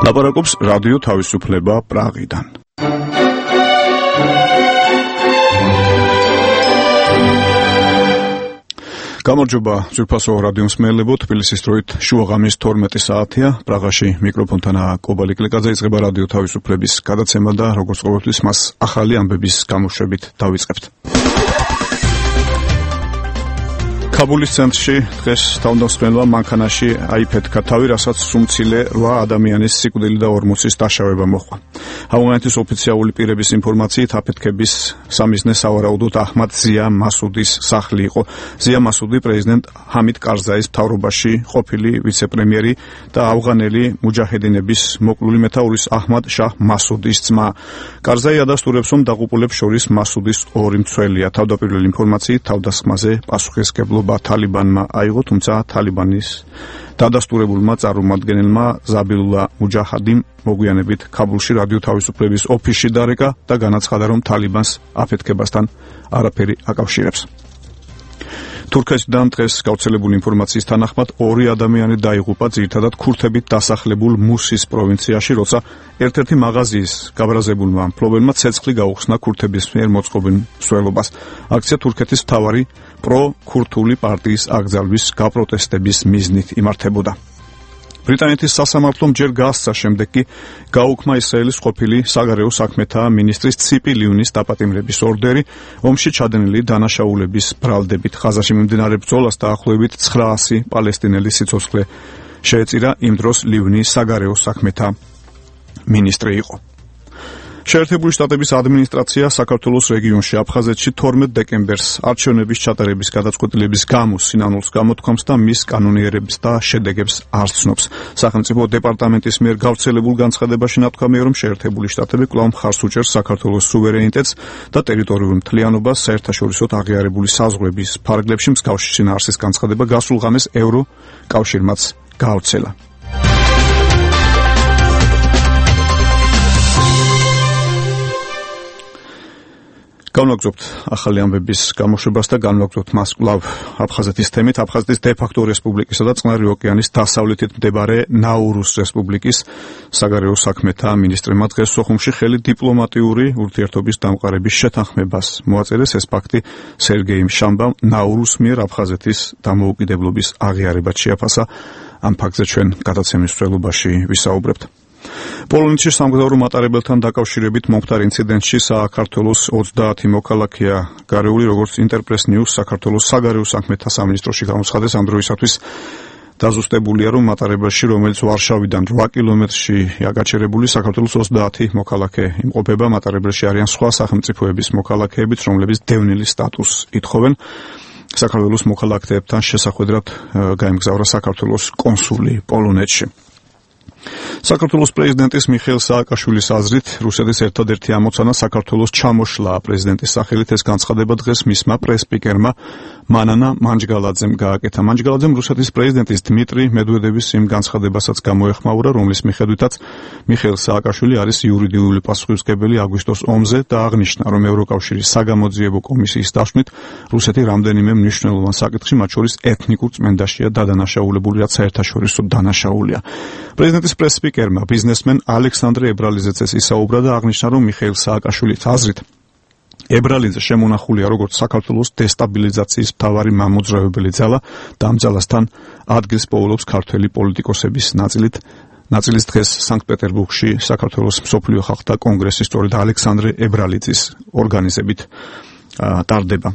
ლაპარაკობს რადიო თავისუფლება პრაღიდან. გამარჯობა, ძვირფასო რადიო მსმენელებო, თბილისის დროით შუა ღამის 12 საათია. პრაღაში მიკროფონთანაა კობალი კლიკაძე. იწყება რადიო თავისუფლების გადაცემა და როგორც ყოველთვის მას ახალი ამბების გამოშვებით დავიწყებთ. კაბულის ცენტრში დღეს თავდამსხმელმა მანქანაში აიფეთქა თავი, რასაც სუმცილე 8 ადამიანის სიკვდილი და 40-ის დაშავება მოჰყვა. ავღანეთის ოფიციალური პირების ინფორმაციით აფეთქების სამიზნე სავარაუდოდ აჰმად ზია მასუდის სახლი იყო. ზია მასუდი პრეზიდენტ ჰამიდ კარზაის მთავრობაში ყოფილი ვიცე-პრემიერი და ავღანელი მუჯაჰედინების მოკლული მეთაურის აჰმად შაჰ მასუდის ძმა. კარზაი ადასტურებს, რომ დაღუპულებს შორის მასუდის ორი მცველია. თავდაპირველი ინფორმაციით თავდასხმაზე პასუხისმგებლობა თალიბანმა აიღო, თუმცა თალიბანის დადასტურებულმა წარმომადგენელმა ზაბილულა მუჯაჰადიმ მოგვიანებით ქაბულში რადიო თავისუფლების ოფისში დარეკა და განაცხადა, რომ თალიბანს აფეთქებასთან არაფერი აკავშირებს. თურქეთიდან დღეს გავრცელებული ინფორმაციის თანახმად 2 ადამიანი დაიღუპა ძირითადად ქურთებით დასახლებულ მუსის პროვინციაში, როცა ერთ-ერთი მაღაზიის გაბრაზებულმა მფლობელმა ცეცხლი გაუხსნა ქურთების მიერ მოწყობილ მსვლელობას. აქცია თურქეთის მთავარი პრო-ქურთული პარტიის აკრძალვის გაპროტესტების მიზნით იმართებოდა. ბრიტანეთის სასამართლომ ჯერ გასცა შემდეგ კი გაუქმა ისრაელის ყოფილი საგარეო საქმეთა მინისტრის ციპი ლიუნის დაპატიმრების ორდერი ომში ჩადენილი დანაშაულების ბრალდებით. ღაზაში მიმდინარე ბრძოლას დაახლოებით 900 პალესტინელი სიცოცხლე შეეწირა. იმ დროს ლიუნი საგარეო საქმეთა მინისტრი იყო. შეერთებული შტატების ადმინისტრაცია საქართველოს რეგიონში აფხაზეთში 12 დეკემბერს არჩევნების ჩატარების გადაწყვეტილების გამო სინანულს გამოთქვამს და მის კანონიერებს და შედეგებს არ ცნობს. სახელმწიფო დეპარტამენტის მიერ გავრცელებულ განცხადებაში ნათქვამია, რომ შეერთებული შტატები კვლავ მხარს უჭერს საქართველოს სუვერენიტეტს და ტერიტორიულ მთლიანობას საერთაშორისო აღიარებული საზღვრების ფარგლებში. მსგავსი შინაარსის განცხადება გასულ ღამეს ევროკავშირმაც გაავრცელა. განვაგრძობთ ახალი ამბების გამოშვებას და განვაგრძობთ მას კვლავ აფხაზეთის თემით. აფხაზეთის დე-ფაქტო რესპუბლიკისა და წყნარი ოკეანის დასავლეთით მდებარე ნაურუს რესპუბლიკის საგარეო საქმეთა მინისტრმა დღეს სოხუმში ხელი დიპლომატიური ურთიერთობის დამყარების შეთანხმებას მოაწერეს. ეს ფაქტი სერგეიმ შამბამ ნაურუს მიერ აფხაზეთის დამოუკიდებლობის აღიარებად შეაფასა. ამ ფაქტზე ჩვენ გადაცემის მსვლელობაში ვისაუბრებთ. პოლონეთში სამგზავრო მატარებელთან დაკავშირებით მომხდარ ინციდენტში საქართველოს 30 მოქალაქეა გარეული, როგორც ინტერპრეს ნიუს საქართველოს საგარეო საქმეთა სამინისტროში გამოცხადეს. ამ დროისათვის დაზუსტებულია, რომ მატარებელში, რომელიც ვარშავიდან 8 კილომეტრში გაჩერებული, საქართველოს 30 მოქალაქე იმყოფება. მატარებელში არიან სხვა სახელმწიფოების მოქალაქეებიც, რომლებიც დევნილი სტატუსს ითხოვენ. საქართველოს მოქალაქეებთან შესახვედრად გაემგზავრა საქართველოს კონსული პოლონეთში. საქართველოს პრეზიდენტის მიხეილ სააკაშვილის აზრით, რუსეთის ერთადერთი ამოცანა საქართველოს ჩამოშლაა პრეზიდენტის სახელით. ეს განცხადება დღეს მისმა პრეს-სპიკერმა მანანა მანჯგალაძემ გააკეთა. მანჯგალაძემ რუსეთის პრეზიდენტის დმიტრი მედვედევის იმ განცხადებასაც გამოეხმაურა, რომლის მიხედვითაც მიხეილ სააკაშვილი არის იურიდიული პასუხისმგებელი აგვისტოს ომზე და აღნიშნა, რომ ევროკავშირის საგამოძიებო კომისიის დაშვნით რუსეთი რამდენიმე მნიშვნელოვან საკითხში, მათ შორის ეთნიკურ წმენდაშია დადანაშაულებული, რაც საერთაშორისო დანაშაულია. პრეზიდენტის პრეს-სპიკერმა ბიზნესმენ ალექსანდრე ებრალიძეც ეს ისაუბრა და აღნიშნა, რომ მიხეილ სააკაშვილის აზრით ებრალიძე შემონახულია როგორც საქართველოს დესტაბილიზაციის მთავარი მამოძრავებელი ძალა და ამ ძალასთან ადგილს პოულობს ქართველი პოლიტიკოსების ნაწილის დღეს სანქტ-პეტერბურგში საქართველოს მსოფლიო ხალხთა კონგრესი სწორედ ალექსანდრე ებრალიძის ორგანიზებით ტარდება.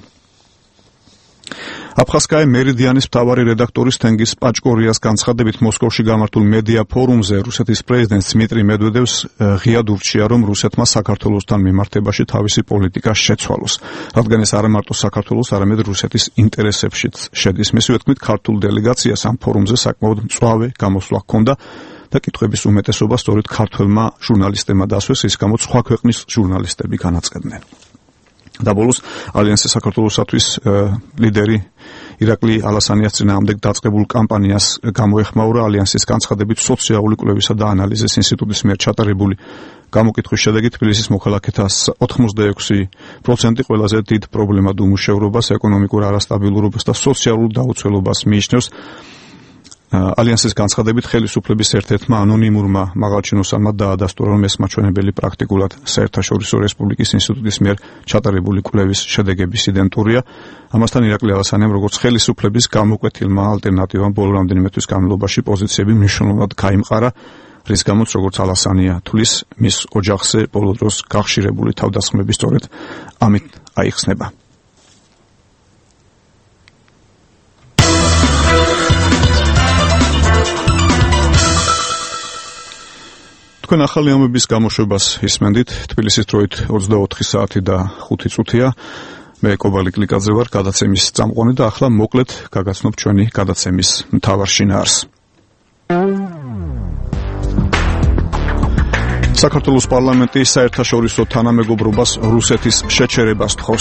აფხაზკაი მერიდიანის მთავარი რედაქტორის თენგიზ პაჭკორიას განცხადებით მოსკოვში გამართულ მედია ფორუმზე რუსეთის პრეზიდენტს დმიტრი მედვედევს ღიად ურჩია, რომ რუსეთმა საქართველოსთან მიმართებაში თავისი პოლიტიკა შეცვალოს, რადგან ეს არა მარტო საქართველოს, არამედ რუსეთის ინტერესებშიც შედის. მისივე თქმით, ქართულ დელეგაციას ამ ფორუმზე საკმაოდ მწვავე გამოსვლა ჰქონდა და კითხვების უმეტესობა სწორედ ქართველმა ჟურნალისტებმა დასვეს, ის გამოც სხვა ქვეყნის ჟურნალისტები განაცხადნენ. და ბოლოს ალიანსის საქართველოსათვის ლიდერი ირაკლი ალასანიას წინააღმდეგ დაწყებულ კამპანიას გამოეხმაურა. ალიანსის განცხადებით სოციალური კვლევისა და ანალიზის ინსტიტუტის მიერ ჩატარებული გამოკითხვის შედეგი თბილისის მოქალაქეთა 86% ყველაზე დიდ პრობლემად უმუშევრობას, ეკონომიკურ არასტაბილურობას და სოციალურ დაუცველობას მიიჩნევს. ალიანსის განცხადებით ხელისუფლების ერთ-ერთმა ანონიმურმა მაღალჩინოსანმა დაადასტურა, რომ ეს მაჩვენებელი პრაქტიკულად საერთაშორისო რესპუბლიკის ინსტიტუტის მიერ ჩატარებული კვლევის შედეგების იდენტურია. ამასთან ირაკლი ალასანიამ, როგორც ხელისუფლების გამოკვეთილმა ალტერნატივამ ბოლო რამდენიმე თვის განმავლობაში პოზიციები მნიშვნელოვნად გაიმყარა, რის გამოც, როგორც ალასანია თulis, მის ოჯახზე ბოლო დროს გახშირებული თავდასხმები სწორედ ამით აიხსნება. თქვენ ახალი ამბების გამოშვებას ისმენდით. თბილისის დროით 24 საათი და 5 წუთია. მე კობალი კლიკაძე ვარ, გადაცემის წამყვანი და ახლა მოკლედ გაგაცნობ ჩვენი გადაცემის მთავარ შინაარსს. საქართველოს პარლამენტი საერთაშორისო თანამეგობრობას რუსეთის შეჩერებას თხოვს.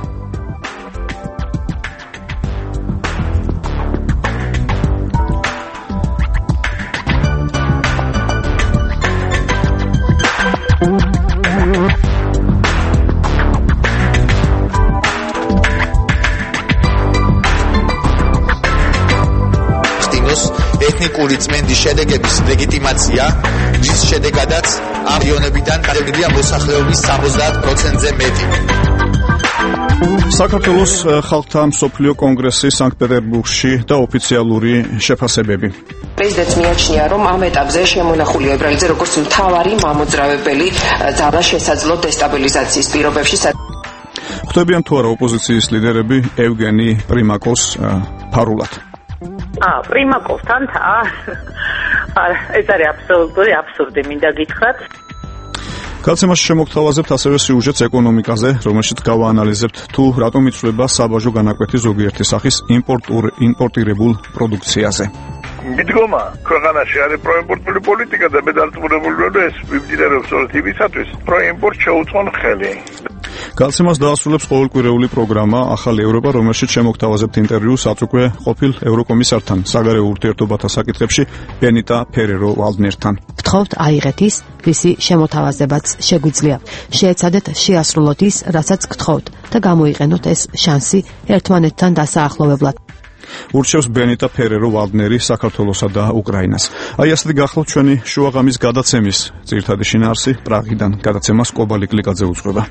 ეთნიკური წმენდის შედეგების ლეგიტიმაცია, რის შედეგადაც ამ რეგიონებიდან გადავიდია მოსახლეობის 70%-ზე მეტი. საქართველოს ხალხთა მსოფლიო კონგრესი სანქტ-პეტერბურგში და ოფიციალური შეფასებები. პრეზიდენტს მიაჩნია, რომ ამ ეტაპზე შემონახულია ებრაელზე როგორც მთავარი მამოძრავებელი ძალა შესაძლო დესტაბილიზაციის პირობებში. ხვდებიან თუ არა ოპოზიციის ლიდერები ევგენი პრიმაკოვს ფარულად? პრიმაკოვთან ეს არის აბსოლუტური აბსურდი, მინდა გითხრათ. გადაცემაში შემოგთავაზებთ ასევე სიუჟეტს ეკონომიკაზე, რომელშიც გავაანალიზებთ თუ რატომ იცვლება საბაჟო განაკვეთი ზოგიერთი სახის იმპორტირებულ პროდუქციაზე. მიდგომა ქვეყანაში არის პროიმპორტული პოლიტიკა და მე დარწმუნებული ვარ, რომ ეს მიმდინარეობს სწორედ იმისათვის, პროიმპორტ შეუწყონ ხელი. გადაცემას დაასრულებს ყოველკვირეული პროგრამა ახალი ევროპა, რომელშიც შემოგთავაზებთ ინტერვიუს აწუკვე ყოფილ ევროკომისართან საგარეო ურთიერთობათა საკითხებში ბენიტა ფერერო-ვალდნერთან. გთხოვთ აიღეთ ის, ვისი შემოთავაზებაც შეგვიძლია. შეეცადეთ შეასრულოთ ის, რასაც გთხოვთ და გამოიყენოთ ეს შანსი ერთმანეთთან დასაახლოვებლად. ურჩევს ბენიტა ფერერო-ვალდნერი საქართველოსა და უკრაინას. აი ასეთი გახლავთ ჩვენი შუაღამის გადაცემის ძირითადი შინაარსი პრაღიდან. გადაცემას კობალი კლიკაძე უძღვება.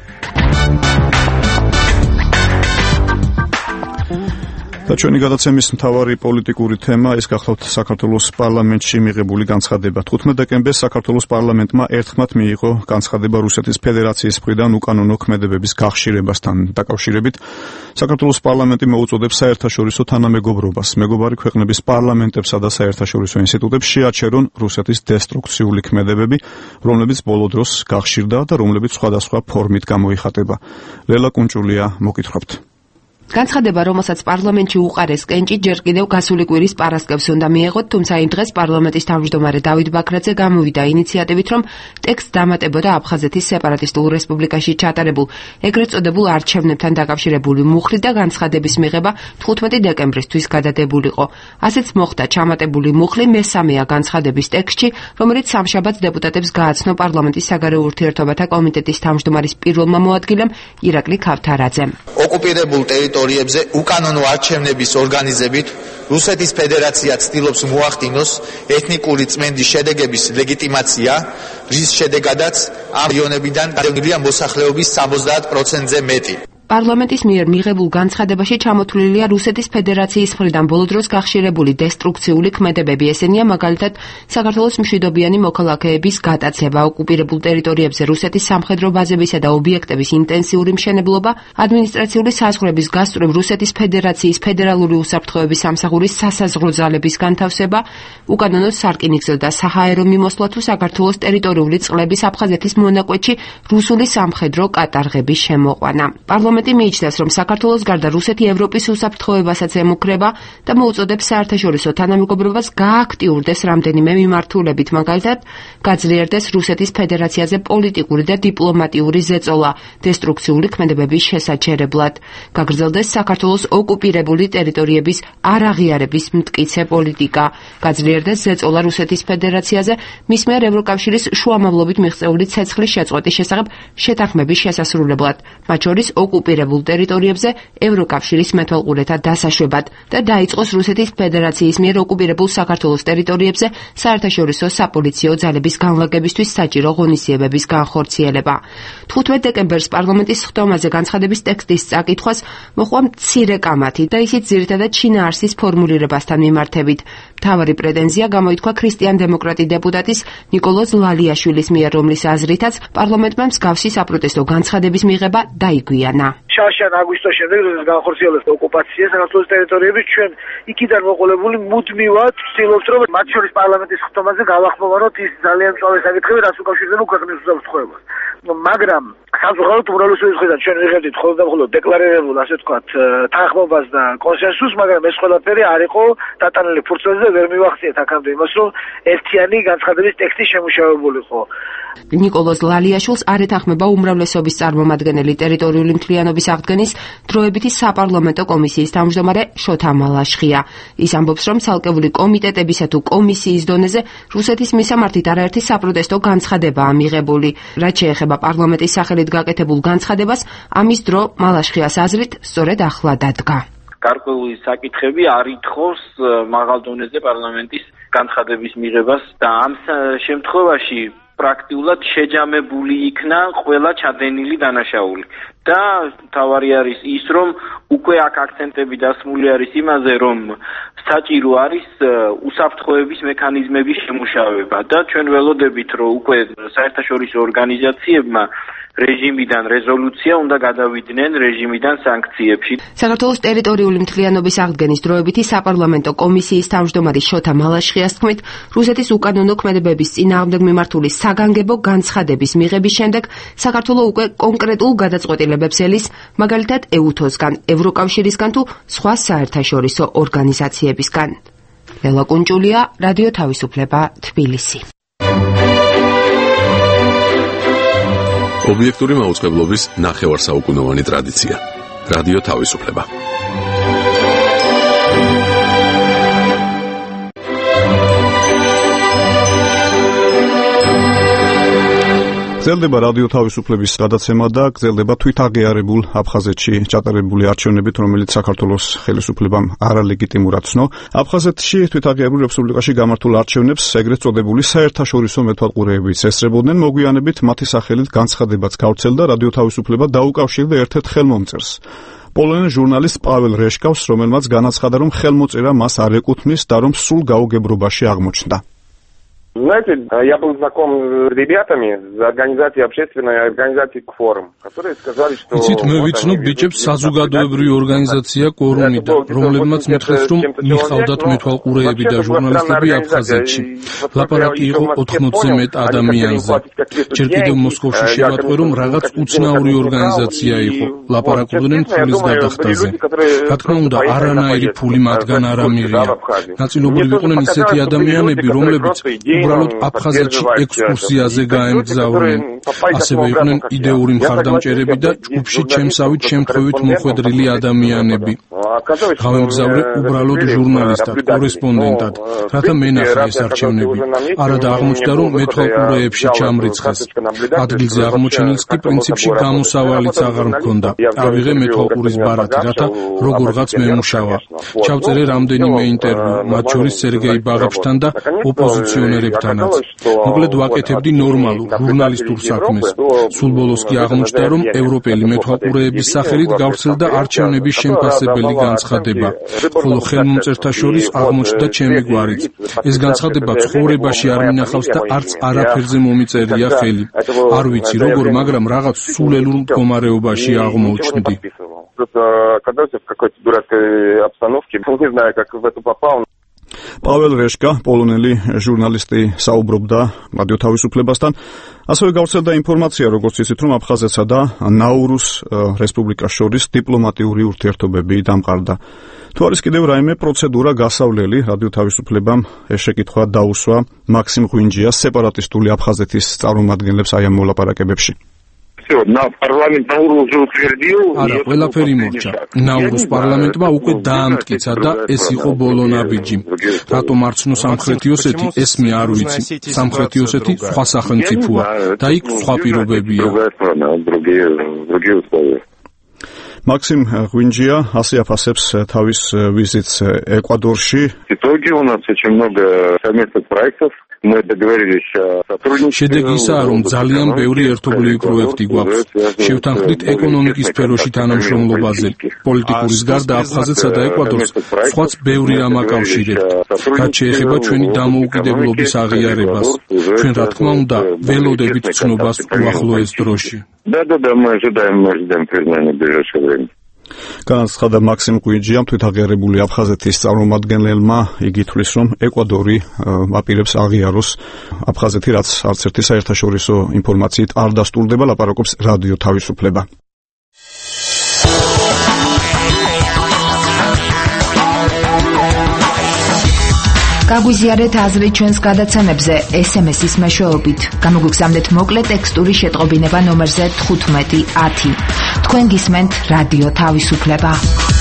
და ჩვენი გადაცემის მთავარი პოლიტიკური თემა ის გახლავთ საქართველოს პარლამენტში მიღებული განცხადება. 15 დეკემბერს საქართველოს პარლამენტმა ერთხმად მიიღო განცხადება რუსეთის ფედერაციის მხრიდან უკანონო ქმედებების გახშირებასთან დაკავშირებით. საქართველოს პარლამენტი მოუწოდებს საერთაშორისო თანამეგობრობას მეგობარი ქვეყნების პარლამენტებსა და საერთაშორისო ინსტიტუტებს შეაჩერონ რუსეთის დესტრუქციული ქმედებები, რომლებიც ბოლო დროს გახშირდა და რომლებიც სხვადასხვა ფორმით გამოიხატება. ლელა კუნჭულია მოგითხრობთ. განცხადება, რომელსაც პარლამენტში უყარეს კენჭი, ჯერ კიდევ გასული კვირის პარასკევს უნდა მიეღოთ, თუმცა იმ დღეს პარლამენტის თავმჯდომარე დავით ბაქრაძე გამოვიდა ინიციატივით, რომ ტექსტს დამატებოდა აფხაზეთის სეპარატისტულ რესპუბლიკაში ჩატარებულ ეგრეთ წოდებულ არჩევნებთან დაკავშირებული მუხლი და განცხადების მიღება 15 დეკემბრისთვის გადადებულიყო. ასეც მოხდა ჩამატებული მუხლი მესამეა განცხადების ტექსტში, რომელიც სამშაბათს დეპუტატებს გააცნო პარლამენტის საგარეო ურთიერთობათა კომიტეტის თავმჯდომარის პირველმა მოადგილემ ირაკლი ქავთარაძემ. ოკუპირებულ ტერიტორიებზე უკანონო არჩევნების ორგანიზებით რუსეთის ფედერაცია ცდილობს მოახდინოს ეთნიკური წმენდის შედეგების ლეგიტიმაცია, რის შედეგადაც ამ რეგიონებიდან გადავიდია მოსახლეობის 70%-ზე მეტი. პარლამენტის მიერ მიღებულ განცხადებაში ჩამოთვლილია რუსეთის ფედერაციის მხრიდან ბოლო დროს გახშირებული დესტრუქციული ქმედებები. ესენია მაგალითად საქართველოს მშვიდობიანი მოქალაქეების გატაცება, ოკუპირებულ ტერიტორიებზე რუსეთის სამხედრო ბაზებისა და ობიექტების ინტენსიური მშენებლობა, ადმინისტრაციული საზღვრების გასწვრივ რუსეთის ფედერაციის ფედერალური უსაფრთხოების სამსახურის სასაზღვრო ძალების განთავსება, უკანონო სარკინიგზო და საჰაერო მიმოსვლა თუ საქართველოს ტერიტორიული წყლების აფხაზეთის მონაკვეთში რუსული სამხედრო კატარღების შემოყვანა. პარლამენტი მიიჩნევს, რომ საქართველოს გარდა რუსეთი ევროპის უსაფრთხოებასაც ემუქრება და მოუწოდებს საერთაშორისო თანამეგობრობას გააქტიურდეს რამდენიმე მიმართულებით, მაგალითად, გაძლიერდეს რუსეთის ფედერაციაზე პოლიტიკური და დიპლომატიური ზეწოლა დესტრუქციული ქმედებების შესაჩერებლად, გაგრძელდეს საქართველოს ოკუპირებული ტერიტორიების არაღიარების მტკიცე პოლიტიკა, გაძლიერდეს ზეწოლა რუსეთის ფედერაციაზე მის მიერ ევროკავშირის შუამავლობით მიღწეული ცეცხლის შეწყვეტის შესახებ შეთანხმების შესასრულებლად, მათ შორის ოკუპირებულ ოკუპირებულ ტერიტორიებზე ევროკავშირის მეთვალყურეთა დასაშვებად და დაიწყოს რუსეთის ფედერაციის მიერ ოკუპირებულ საქართველოს ტერიტორიებზე საერთაშორისო საპოლიციო ძალების განლაგებისთვის საჭირო ღონისძიებების განხორციელება. 15 დეკემბერს პარლამენტის ხდომაზე განცხადების ტექსტის წაკითხვას მოჰყვა მცირე კამათი და ისიც ძირითადად შინაარსის ფორმულირებასთან მიმართებით. მთავარი პრეტენზია გამოითქვა ქრისტიან-დემოკრატი დეპუტატის ნიკოლოზ ლალიაშვილის მიერ, რომლის აზრითაც პარლამენტმა მსგავსი საპროტესტო განცხადების მიღება დაიგვიანა. შარშან აგვისტოს შემდეგ როდესაც განხორციელდა ოკუპაცია საქართველოს ტერიტორიების, ჩვენ იქიდან მოყოლებული მუდმივად ვცდილობთ, რომ მათ შორის პარლამენტის ხდომაზე გავახმოვანოთ ის ძალიან მწვავე საკითხები, რაც უკავშირდება ქვეყნის უსაფრთხოებას. მაგრამ საზღვაო უმრავლესობის მხრიდან ჩვენ ვიღებდით მხოლოდ და მხოლოდ დეკლარირებულ, ასე ვთქვათ, თანხმობას და კონსენსუსს, მაგრამ ეს ყველაფერი არ იყო დატანილი ფურცლებზე და ვერ მივახციეთ აქამდე იმას, რომ ერთიანი განცხადების ტექსტი შემუშავებულიყო. ნიკოლოზ ლალიაშვილს არ ეთანხმება უმრავლესობის წარმომადგენელი ტერიტორიული მთლიანობის აღდგენის დროებითი საპარლამენტო კომისიის თავმჯდომარე შოთა მალაშხია. ის ამბობს, რომ ცალკეული კომიტეტებისა თუ კომისიის დონეზე რუსეთის მისამართით არაერთი საპროტესტო განცხადებაა მიღებული. რაც შეეხება პარლამენტის სახელით გაკეთებულ განცხადებას, ამის დრო მალაშხიას აზრით სწორედ ახლა დადგა. გარკვეული საკითხები არ ითხოვს მაღალ დონეზე პარლამენტის განცხადების მიღებას და ამ შემთხვევაში პრაქტიკულად შეჯამებული იქნა ყველა ჩადენილი დანაშაული. და თავარი არის ის, რომ უკვე აქ აქცენტები დასმული არის იმაზე, რომ საჭირო არის უსაფრთხოების მექანიზმების შემუშავება და ჩვენ ველოდებით, რომ უკვე საერთაშორისო ორგანიზაციებმა რეჟიმიდან რეზოლუცია უნდა გადავიდნენ რეჟიმიდან სანქციებში. საქართველოს ტერიტორიული მთლიანობის აღდგენის დროებითი საპარლამენტო კომისიის თავმჯდომარის შოთა მალაშხიას თქმით, რუსეთის უკანონო ქმედებების წინააღმდეგ მიმართული საგანგებო განცხადების მიღების შემდეგ საქართველო უკვე კონკრეტულ გადაწყვეტილებებს ელის, მაგალითად ეუთოს-გან, ევროკავშირისგან თუ სხვა საერთაშორისო ორგანიზაციებისგან. ლელა კუნჭულია, რადიო თავისუფლება, თბილისი. ობიექტური მაუწყებლობის ნახევარსაუკუნოვანი ტრადიცია. რადიო თავისუფლება. გრძელდება რადიო თავისუფლების გადაცემა და გრძელდება თვითაღიარებულ აფხაზეთში ჩატარებული არჩევნებით, რომელიც საქართველოს ხელისუფლებამ არალეგიტიმურად ცნო. აფხაზეთში თვითაღიარებულ რესპუბლიკაში გამართულ არჩევნებს ეგრეთ წოდებული საერთაშორისო მეთვალყურეებიც ესწრებოდნენ. მოგვიანებით მათი სახელით განცხადებაც გავრცელდა, რადიო თავისუფლება დაუკავშირდა ერთ-ერთ ხელმომწერს. პოლონელ ჟურნალისტ პაվել რეშკავს, რომელმაც განაცხადა, რომ ხელმოწერა მას არ ეკუთვნის და რომ სულ გაუგებრობაში აღმოჩნდა. Знаете, я был знаком с ребятами из организации общественной организации «Кворум», которые сказали, что... იცით, მე ვიცნობ ბიჭებს საზოგადოებრივი ორგანიზაცია «კორუმიდან», რომლებმაც მითხრეს, რომ მიხავდათ მეთვალყურეები და ჟურნალისტები აფხაზეთში. ლაპარაკი იყო 80-ზე მეტ ადამიანზე. ჯერ კიდევ მოსკოვში შევატყვე, რომ რაღაც უცნაური ორგანიზაცია იყო. ლაპარაკობდნენ ფულის გადახდაზე. რა თქმა უნდა, არანაირი ფული მათგან არ ამიღია. ნაწილობრივ იყვნენ ისეთი ადამიანები, რომლებიც უბრალოდ აფხაზეთში ექსკურსიაზე გაემგზავრნენ. ასევე იყვნენ იდეური მხარდამჭერები და ჯგუფში ჩემსავით შემთხვევით მოხვედრილი ადამიანები. გავემგზავრე უბრალოდ ჟურნალისტად, კორესპონდენტად, რათა მენახა ეს არჩევნები. არადა აღმოჩნდა, რომ მეთვალყურეებში ჩამრიცხეს. ადგილზე აღმოჩენილს კი პრინციპში გამოსავალიც აღარ მქონდა. ავიღე მეთვალყურის ბარათი, რათა როგორღაც მემუშავა. ჩავწერე რამდენიმე ინტერვიუ, მათ შორის სერგეი ბაღებშთან და ოპოზიციონერებთანაც. მოკლედ ვაკეთებდი ნორმალურ ჟურნალისტურ საქმეს. სულ ბოლოს კი აღმოჩნდა, რომ ევროპელი მეთვალყურეების სახელით გავრცელდა არჩევნების შემფასებელი განცხადება, ხოლო ხელმომწერთა შორის აღმოჩნდა ჩემი გვარიც. ეს განცხადება ცხოვრებაში არ მინახავს და არც არაფერზე მომიწერია ხელი. არ ვიცი როგორ, მაგრამ რაღაც სულელურ მდგომარეობაში აღმოჩნდი. პაվել რეშკა, პოლონელი ჟურნალისტი, საუბრობდა რადიო თავისუფლებასთან. ასევე გავრცელდა ინფორმაცია, როგორც იცით, რომ აფხაზეთსა და ნაურუს რესპუბლიკას შორის დიპლომატიური ურთიერთობები დამყარდა. თუ არის კიდევ რაიმე პროცედურა გასავლელი, რადიო თავისუფლებამ ეს შეკითხვა დაუსვა მაქსიმ ღვინჯიას, სეპარატისტული აფხაზეთის წარმომადგენლებს აი ამ მოლაპარაკებებში. არა, ყველაფერი მორჩა. ნაურუს პარლამენტმა უკვე დაამტკიცა და ეს იყო ბოლო ნაბიჯი. რატომ არ ცნო სამხრეთი ოსეთი, ეს მე არ ვიცი. სამხრეთი ოსეთი სხვა სახელმწიფოა და იქ სხვა პირობებია. მაქსიმ ღვინჯია ასე აფასებს თავის ვიზიტს ეკვადორში. У нас очень много совместных проектов. Мы договорились о сотрудничестве. შედეგი ისაა, რომ ძალიან ბევრი ერთობლივი პროექტი გვაქვს. შევთანხმდით ეკონომიკის სფეროში თანამშრომლობაზე. პოლიტიკურის გარდა აფხაზეთსა და ეკვადორს სხვაც ბევრი რამ აკავშირებთ. რაც შეეხება ჩვენი დამოუკიდებლობის აღიარებას. ჩვენ რა თქმა უნდა, ველოდებით ცნობას უახლოეს დროში. Да, мы ожидаем признания в ближайшее время. განაცხადა მაქსიმ ღვინჯიამ თვითაღიარებული აფხაზეთის წარმომადგენელმა. იგი თვლის, რომ ეკვადორი აპირებს აღიაროს აფხაზეთი, რაც არც ერთი საერთაშორისო ინფორმაციით არ დასტურდება, ლაპარაკობს რადიო თავისუფლება. გაგვიზიარეთ აზრი ჩვენს გადაცემებზე SMS-ის მეშვეობით. გამოგვიგზავნეთ მოკლე ტექსტური შეტყობინება ნომერზე 1510. თქვენ გისმენთ რადიო თავისუფლება.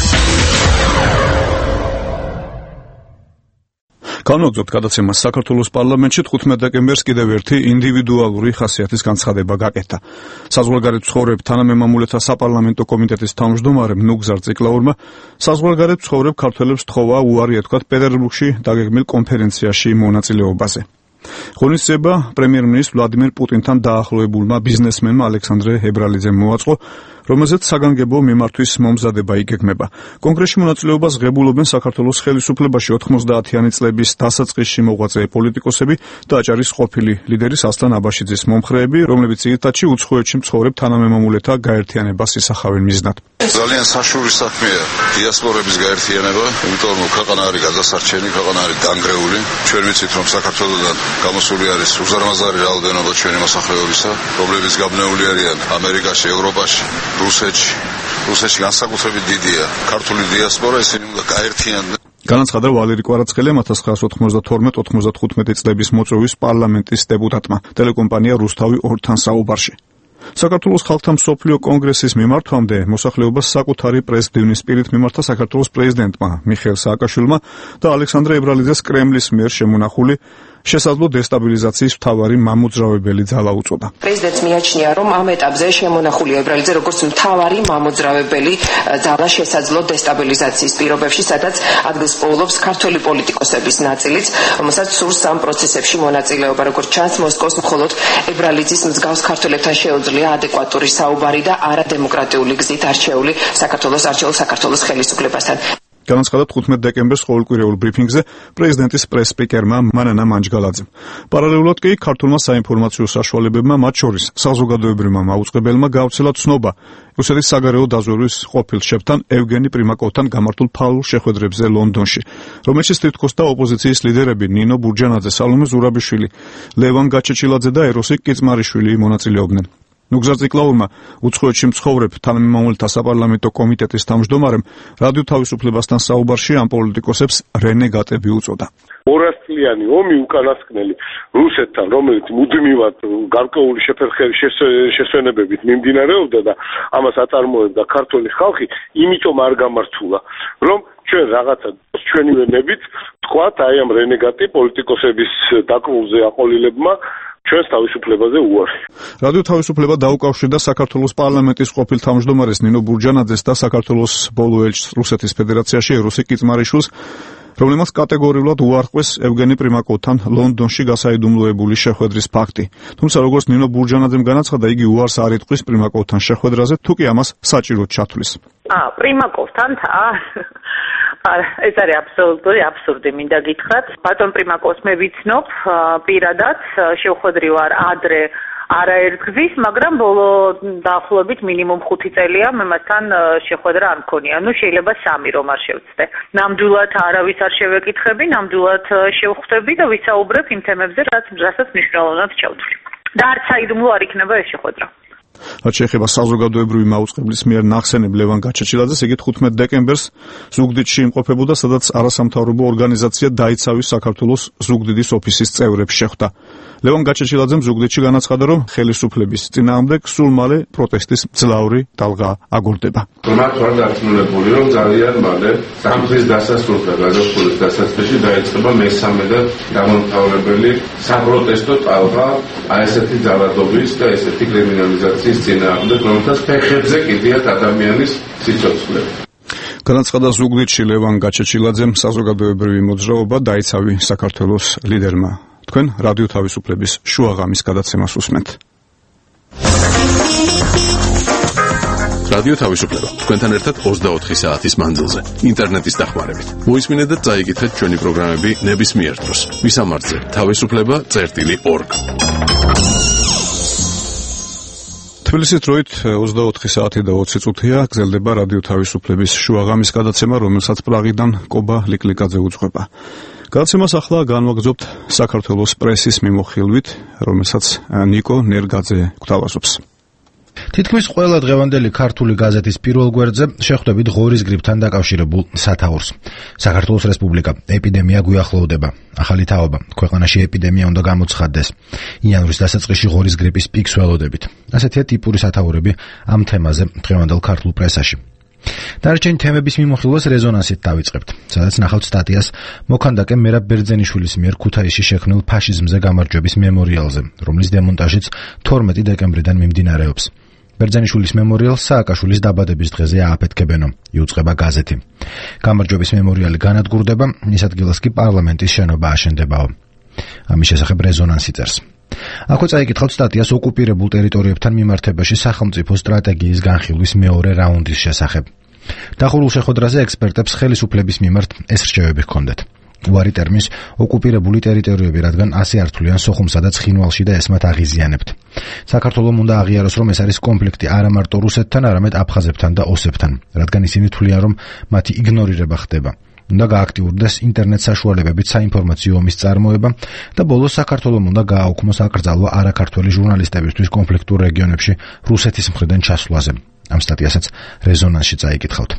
განვაგრძობთ გადაცემას. საქართველოს პარლამენტში 15 დეკემბერს კიდევ ერთი ინდივიდუალური ხასიათის განცხადება გაკეთა. საზღვარგარეთ მცხოვრებ თანამემამულეთა საპარლამენტო კომიტეტის თავმჯდომარემ ნუგზარ ციკლაურმა საზღვარგარეთ მცხოვრებ ქართველებს თხოვა უარი ეთქვათ პეტერბურგში დაგეგმილ კონფერენციაში მონაწილეობაზე. ღონისძიება პრემიერ-მინისტრ ვლადიმერ პუტინთან დაახლოებულმა ბიზნესმენმა ალექსანდრე ებრალიძემ მოაწყო, რომელზეც საგანგებო მიმართვის მომზადება იგეგმება. კონგრესში მონაწილეობას ღებულობენ საქართველოს ხელისუფლებაში 90-იანი წლების დასაწყისში მოღვაწე პოლიტიკოსები და აჭარის ყოფილი ლიდერის ასლან აბაშიძის მომხრეები, რომლებიც ძირითადში უცხოეთში მცხოვრებ თანამემამულეთა გაერთიანებას ისახავენ მიზნად. ძალიან საშუალო საქმეა დიასპორების გაერთიანება, იმიტომ რომ ქვეყანა არის გადასარჩენი, ქვეყანა არის დანგრეული. ჩვენ ვიცით, რომ საქართველოსდან გამოსული არის უზარმაზარი რაოდენობა ჩვენი მოსახლეობისა, რომლებიც გაბნეული არიან ამერიკაში, ევროპაში, რუსეთში განსაკუთრებით დიდია ქართული დიასპორა, ისინი უნდა გაერთიანდნენ. განაცხადა ვალერი კვარაცხელია 1992-95 წლების მოწვევის პარლამენტის დეპუტატმა ტელეკომპანია რუსთავი 2-თან საუბარში. საქართველოს ხალხთა მსოფლიო კონგრესის მიმართვამდე მოსახლეობას საკუთარი პრეზიდენტის პირით მიმართა საქართველოს პრეზიდენტმა მიხეილ სააკაშვილმა და ალექსანდრე ებრალიძეს კრემლის მიერ შემონახული შესაძლო დესტაბილიზაციის მთავარი მამოძრავებელი ძალა უწოდა. პრეზიდენტს მიაჩნია, რომ ამ ეტაპზე შემონახული ებრალიძე როგორც მთავარი მამოძრავებელი ძალა შესაძლო დესტაბილიზაციის პირობებში, სადაც ადგილს პოულობს ქართველი პოლიტიკოსების ნაწილიც, რომელსაც სურს ამ პროცესებში მონაწილეობა. როგორც ჩანს, მოსკოვს მხოლოდ ებრალიძის მსგავს ქართველებთან შეუძლია ადეკვატური საუბარი და არადემოკრატიული გზით არჩეული საქართველოს ხელისუფლებასთან. განაცხადა 15 დეკემბერს ყოველკვირეულ ბრიფინგზე პრეზიდენტის პრეს-სპიკერმა მანანა მანჯგალაძემ. პარალელურად კი ქართულმა საინფორმაციო საშუალებებმა, მათ შორის საზოგადოებრივმა მაუწყებელმა გავრცელა ცნობა რუსეთის საგარეო დაზვერვის ყოფილ შეფთან ევგენი პრიმაკოვთან გამართულ ფაულ შეხვედრებზე ლონდონში, რომელშიც თითქოს და ოპოზიციის ლიდერები ნინო ბურჯანაძე, სალომე ზურაბიშვილი, ლევან გაჩეჩილაძე და ეროსი კიცმარიშვილი მონაწილეობდნენ. ნუგზარ ციკლაურმა უცხოეთში მცხოვრებ თანამემამულეთა საპარლამენტო კომიტეტის თავმჯდომარემ რადიო თავისუფლებასთან საუბარში ამ პოლიტიკოსებს რენეგატები უწოდა. 200 წლიანი ომი უკანასკნელი რუსეთთან, რომელიც მუდმივად გარკვეული შესვენებებით მიმდინარეობდა და ამას აწარმოებდა ქართული ხალხი, იმიტომ არ გამართულა, რომ ჩვენ რაღაცა ჩვენივენებით თქვათ აი ამ რენეგატი პოლიტიკოსების დაკრულზე აყოლილებმა ჩვენს თავისუფლებაზე უარი. რადიო თავისუფლება დაუკავშირდა საქართველოს პარლამენტის ყოფილ თავმჯდომარეს ნინო ბურჯანაძეს და საქართველოს ბოლო ელჩს რუსეთის ფედერაციაში ეროსი კიცმარიშვილს, რომელმაც კატეგორიულად უარყვეს ევგენი პრიმაკოვთან ლონდონში გასაიდუმლოებული შეხვედრის ფაქტი. თუმცა როგორც ნინო ბურჯანაძემ განაცხადა, იგი უარს არ იტყვის პრიმაკოვთან შეხვედრაზე, თუკი ამას საჭიროდ ჩათვლის. პრიმაკოვთან ეს არის აბსოლუტური აბსურდი, მინდა გითხრათ. ბატონ პრიმაკოვს მე ვიცნობ პირადად, შევხვედრი ვარ ადრე არაერთგზის, მაგრამ ბოლო დაახლოებით მინიმუმ 5 წელია მე მასთან შეხვედრა არ მქონია. შეიძლება 3 რომ არ შევწდე. ნამდვილად არავის არ შევეკითხები, ნამდვილად შევხვდები და ვისაუბრებ იმ თემებზე, რასაც მნიშვნელოვნად ჩავთვლი. და არც საიდუმლო არ იქნება ეს შეხვედრა. რაც შეეხება საზოგადოებრივი მაუწყებლის მიერ ნახსენებ ლევან გაჩეჩილაძეს, იგი 15 დეკემბერს ზუგდიდში იმყოფებოდა, სადაც არასამთავრობო ორგანიზაცია დაიცავის საქართველოს ზუგდიდის ოფისის წევრებს შეხვდა. ლევან გაჩეჩილაძემ ზუგდიდში განაცხადა, რომ ხელისუფლების წინააღმდეგ სულ მალე პროტესტის მძლავრი ტალღა აგორდება. მათ ვარ დარწმუნებული, რომ ძალიან მალე სამხის დასასრულთან გაზაფხულის დასაწყისში დაიწყება მესამე და გამომთავრებელი საპროტესტო ტალღა, აი ესეთი ძალადობის და ესეთი კრიმინალიზაციის პრესის წინააღმდეგ, რომელთაც ფეხებზე კიდიათ ადამიანის სიცოცხლე. განაცხადა ზუგდიდში ლევან გაჩეჩილაძემ საზოგადოებრივი მოძრაობა დაიცავი საქართველოს ლიდერმა. თქვენ რადიო თავისუფლების შუაღამის გადაცემას უსმენთ. რადიო თავისუფლება თქვენთან ერთად 24 საათის მანძილზე ინტერნეტის დახმარებით. მოისმინეთ და წაიკითხეთ ჩვენი პროგრამები ნებისმიერ დროს. ვისამართზე თავისუფლება.org. თბილისის დროით 24 საათი და 20 წუთია გრძელდება რადიო თავისუფლების შუაღამის გადაცემა, რომელსაც პრაღიდან კობა ლიკლიკაძე უძღვება. გადაცემას ახლა განვაგრძობთ საქართველოს პრესის მიმოხილვით, რომელსაც ნიკო ნერგაძე გვთავაზობს. თითქმის ყველა დღევანდელი ქართული გაზეთის პირველ გვერდზე შეხვდებით ღორის გრიპთან დაკავშირებულ სათაურს. საქართველოს რესპუბლიკა ეპიდემია გვიახლოვდება. ახალი თაობა, ქვეყანაში ეპიდემია უნდა გამოცხადდეს. იანვრის დასაწყისში ღორის გრიპის პიკს ველოდებით. ასეთია ტიპური სათაურები ამ თემაზე დღევანდელ ქართულ პრესაში. დარჩენი თემების მიმოხილვას რეზონანსით დავიწყებთ, სადაც ნახავთ სტატიას მოქანდაკე მერაბ ბერძენიშვილის მიერ ქუთაისში შექმნილ ფაშიზმზე გამარჯვების მემორიალზე, რომლის დემონტაჟიც 12 დეკემბრიდან მიმდინარეობს. ბერძენიშვილის მემორიალს სააკაშვილის დაბადების დღეზე ააფეთქებენო, იუწყება გაზეთი. გამარჯვების მემორიალი განადგურდება, მის ადგილას კი პარლამენტის შენობა აშენდებაო. ამის შესახებ რეზონანსი წერს. აქვე წაიკითხავთ სტატიას ოკუპირებულ ტერიტორიებთან მიმართებაში სახელმწიფო სტრატეგიის განხილვის მეორე რაუნდის შესახებ. დახურულ შეხვედრაზე ექსპერტებს ხელისუფლების მიმართ ეს რჩევები ჰქონდათ. უარი ტერმინს ოკუპირებული ტერიტორიები, რადგან ასე ართვლიან სოხუმსა და ცხინვალში და ეს მათ აღიზიანებთ. საქართველომ უნდა აღიაროს, რომ ეს არის კონფლიქტი არა მარტო რუსეთთან, არამედ აფხაზებთან და ოსებთან, რადგან ისინი თვლიან, რომ მათი იგნორირება ხდება. უნდა გააქტიურდეს ინტერნეტ საშუალებებით საინფორმაციო ომის წარმოება და ბოლოს საქართველომ უნდა გააუქმოს აკრძალვა არაქართველი ჟურნალისტებისთვის კონფლიქტურ რეგიონებში რუსეთის მხრიდან ჩასვლაზე. ამ სტატიასაც რეზონანსში წაიკითხავთ.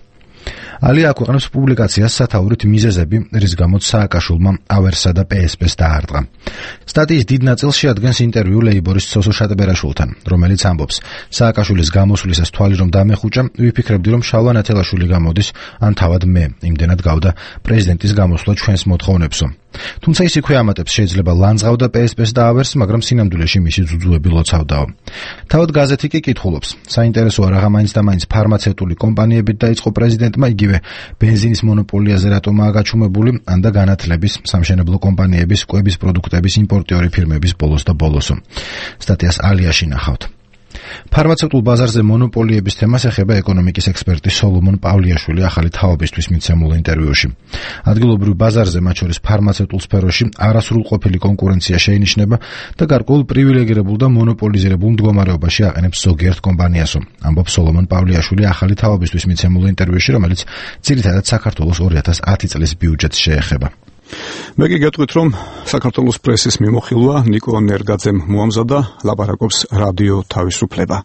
ალია აქვეყნებს პუბლიკაციას სათაურით მიზეზები, რის გამოც სააკაშვილმა ავერსსა და პსპ-ს დაარტყა. სტატიის დიდ ნაწილს შეადგენს ინტერვიუ ლეიბორის ცოსო შატბერაშვილთან, რომელიც ამბობს, სააკაშვილის გამოსვლისას თვალი რომ დამეხუჭა, ვიფიქრებდი, რომ შალვა ნათელაშვილი გამოდის, ან თავად მე, იმდენად გავდა პრეზიდენტის გამოსვლა ჩვენს მოთხოვნებსო. თუმცა ის იქვე ამატებს, შეიძლება ლანძღავდა პსპ-ს და ავერსს, მაგრამ სინამდვილეში მისი ძუძუები ლოცავდაო. თავად გაზეთი კი კითხულობს, საინტერესოა რაღა მაინც და მაინც ფარმაცევტული კომპანიებით დაიწყო პრეზიდენტმა, იგივე ბენზინის მონოპოლიაზე რატომაა გაჩუმებული, ან და განათლების, სამშენებლო კომპანიების, კვების პროდუქტების იმპორტიორი ფირმების ბოლოს და ბოლოსო. სტატიას ალიაში ნახავთ. ფარმაცევტულ ბაზარზე მონოპოლიების თემას ეხება ეკონომიკის ექსპერტი სოლომონ პავლიაშვილი ახალი თაობისთვის მიცემულ ინტერვიუში. ადგილობრივ ბაზარზე, მათ შორის ფარმაცევტულ სფეროში, არასრულყოფილი კონკურენცია შეინიშნება და გარკვეულ პრივილეგირებულ და მონოპოლიზირებულ მდგომარეობაში აყენებს ზოგიერთ კომპანიასო, ამბობს სოლომონ პავლიაშვილი ახალი თაობისთვის მიცემულ ინტერვიუში, რომელიც ძირითადად საქართველოს 2010 წლის ბიუჯეტს შეეხება. მე კი გეტყვით, რომ საქართველოს პრესის მიმოხილვა ნიკო ნერგაძემ მოამზადა, ლაპარაკობს რადიო თავისუფლება.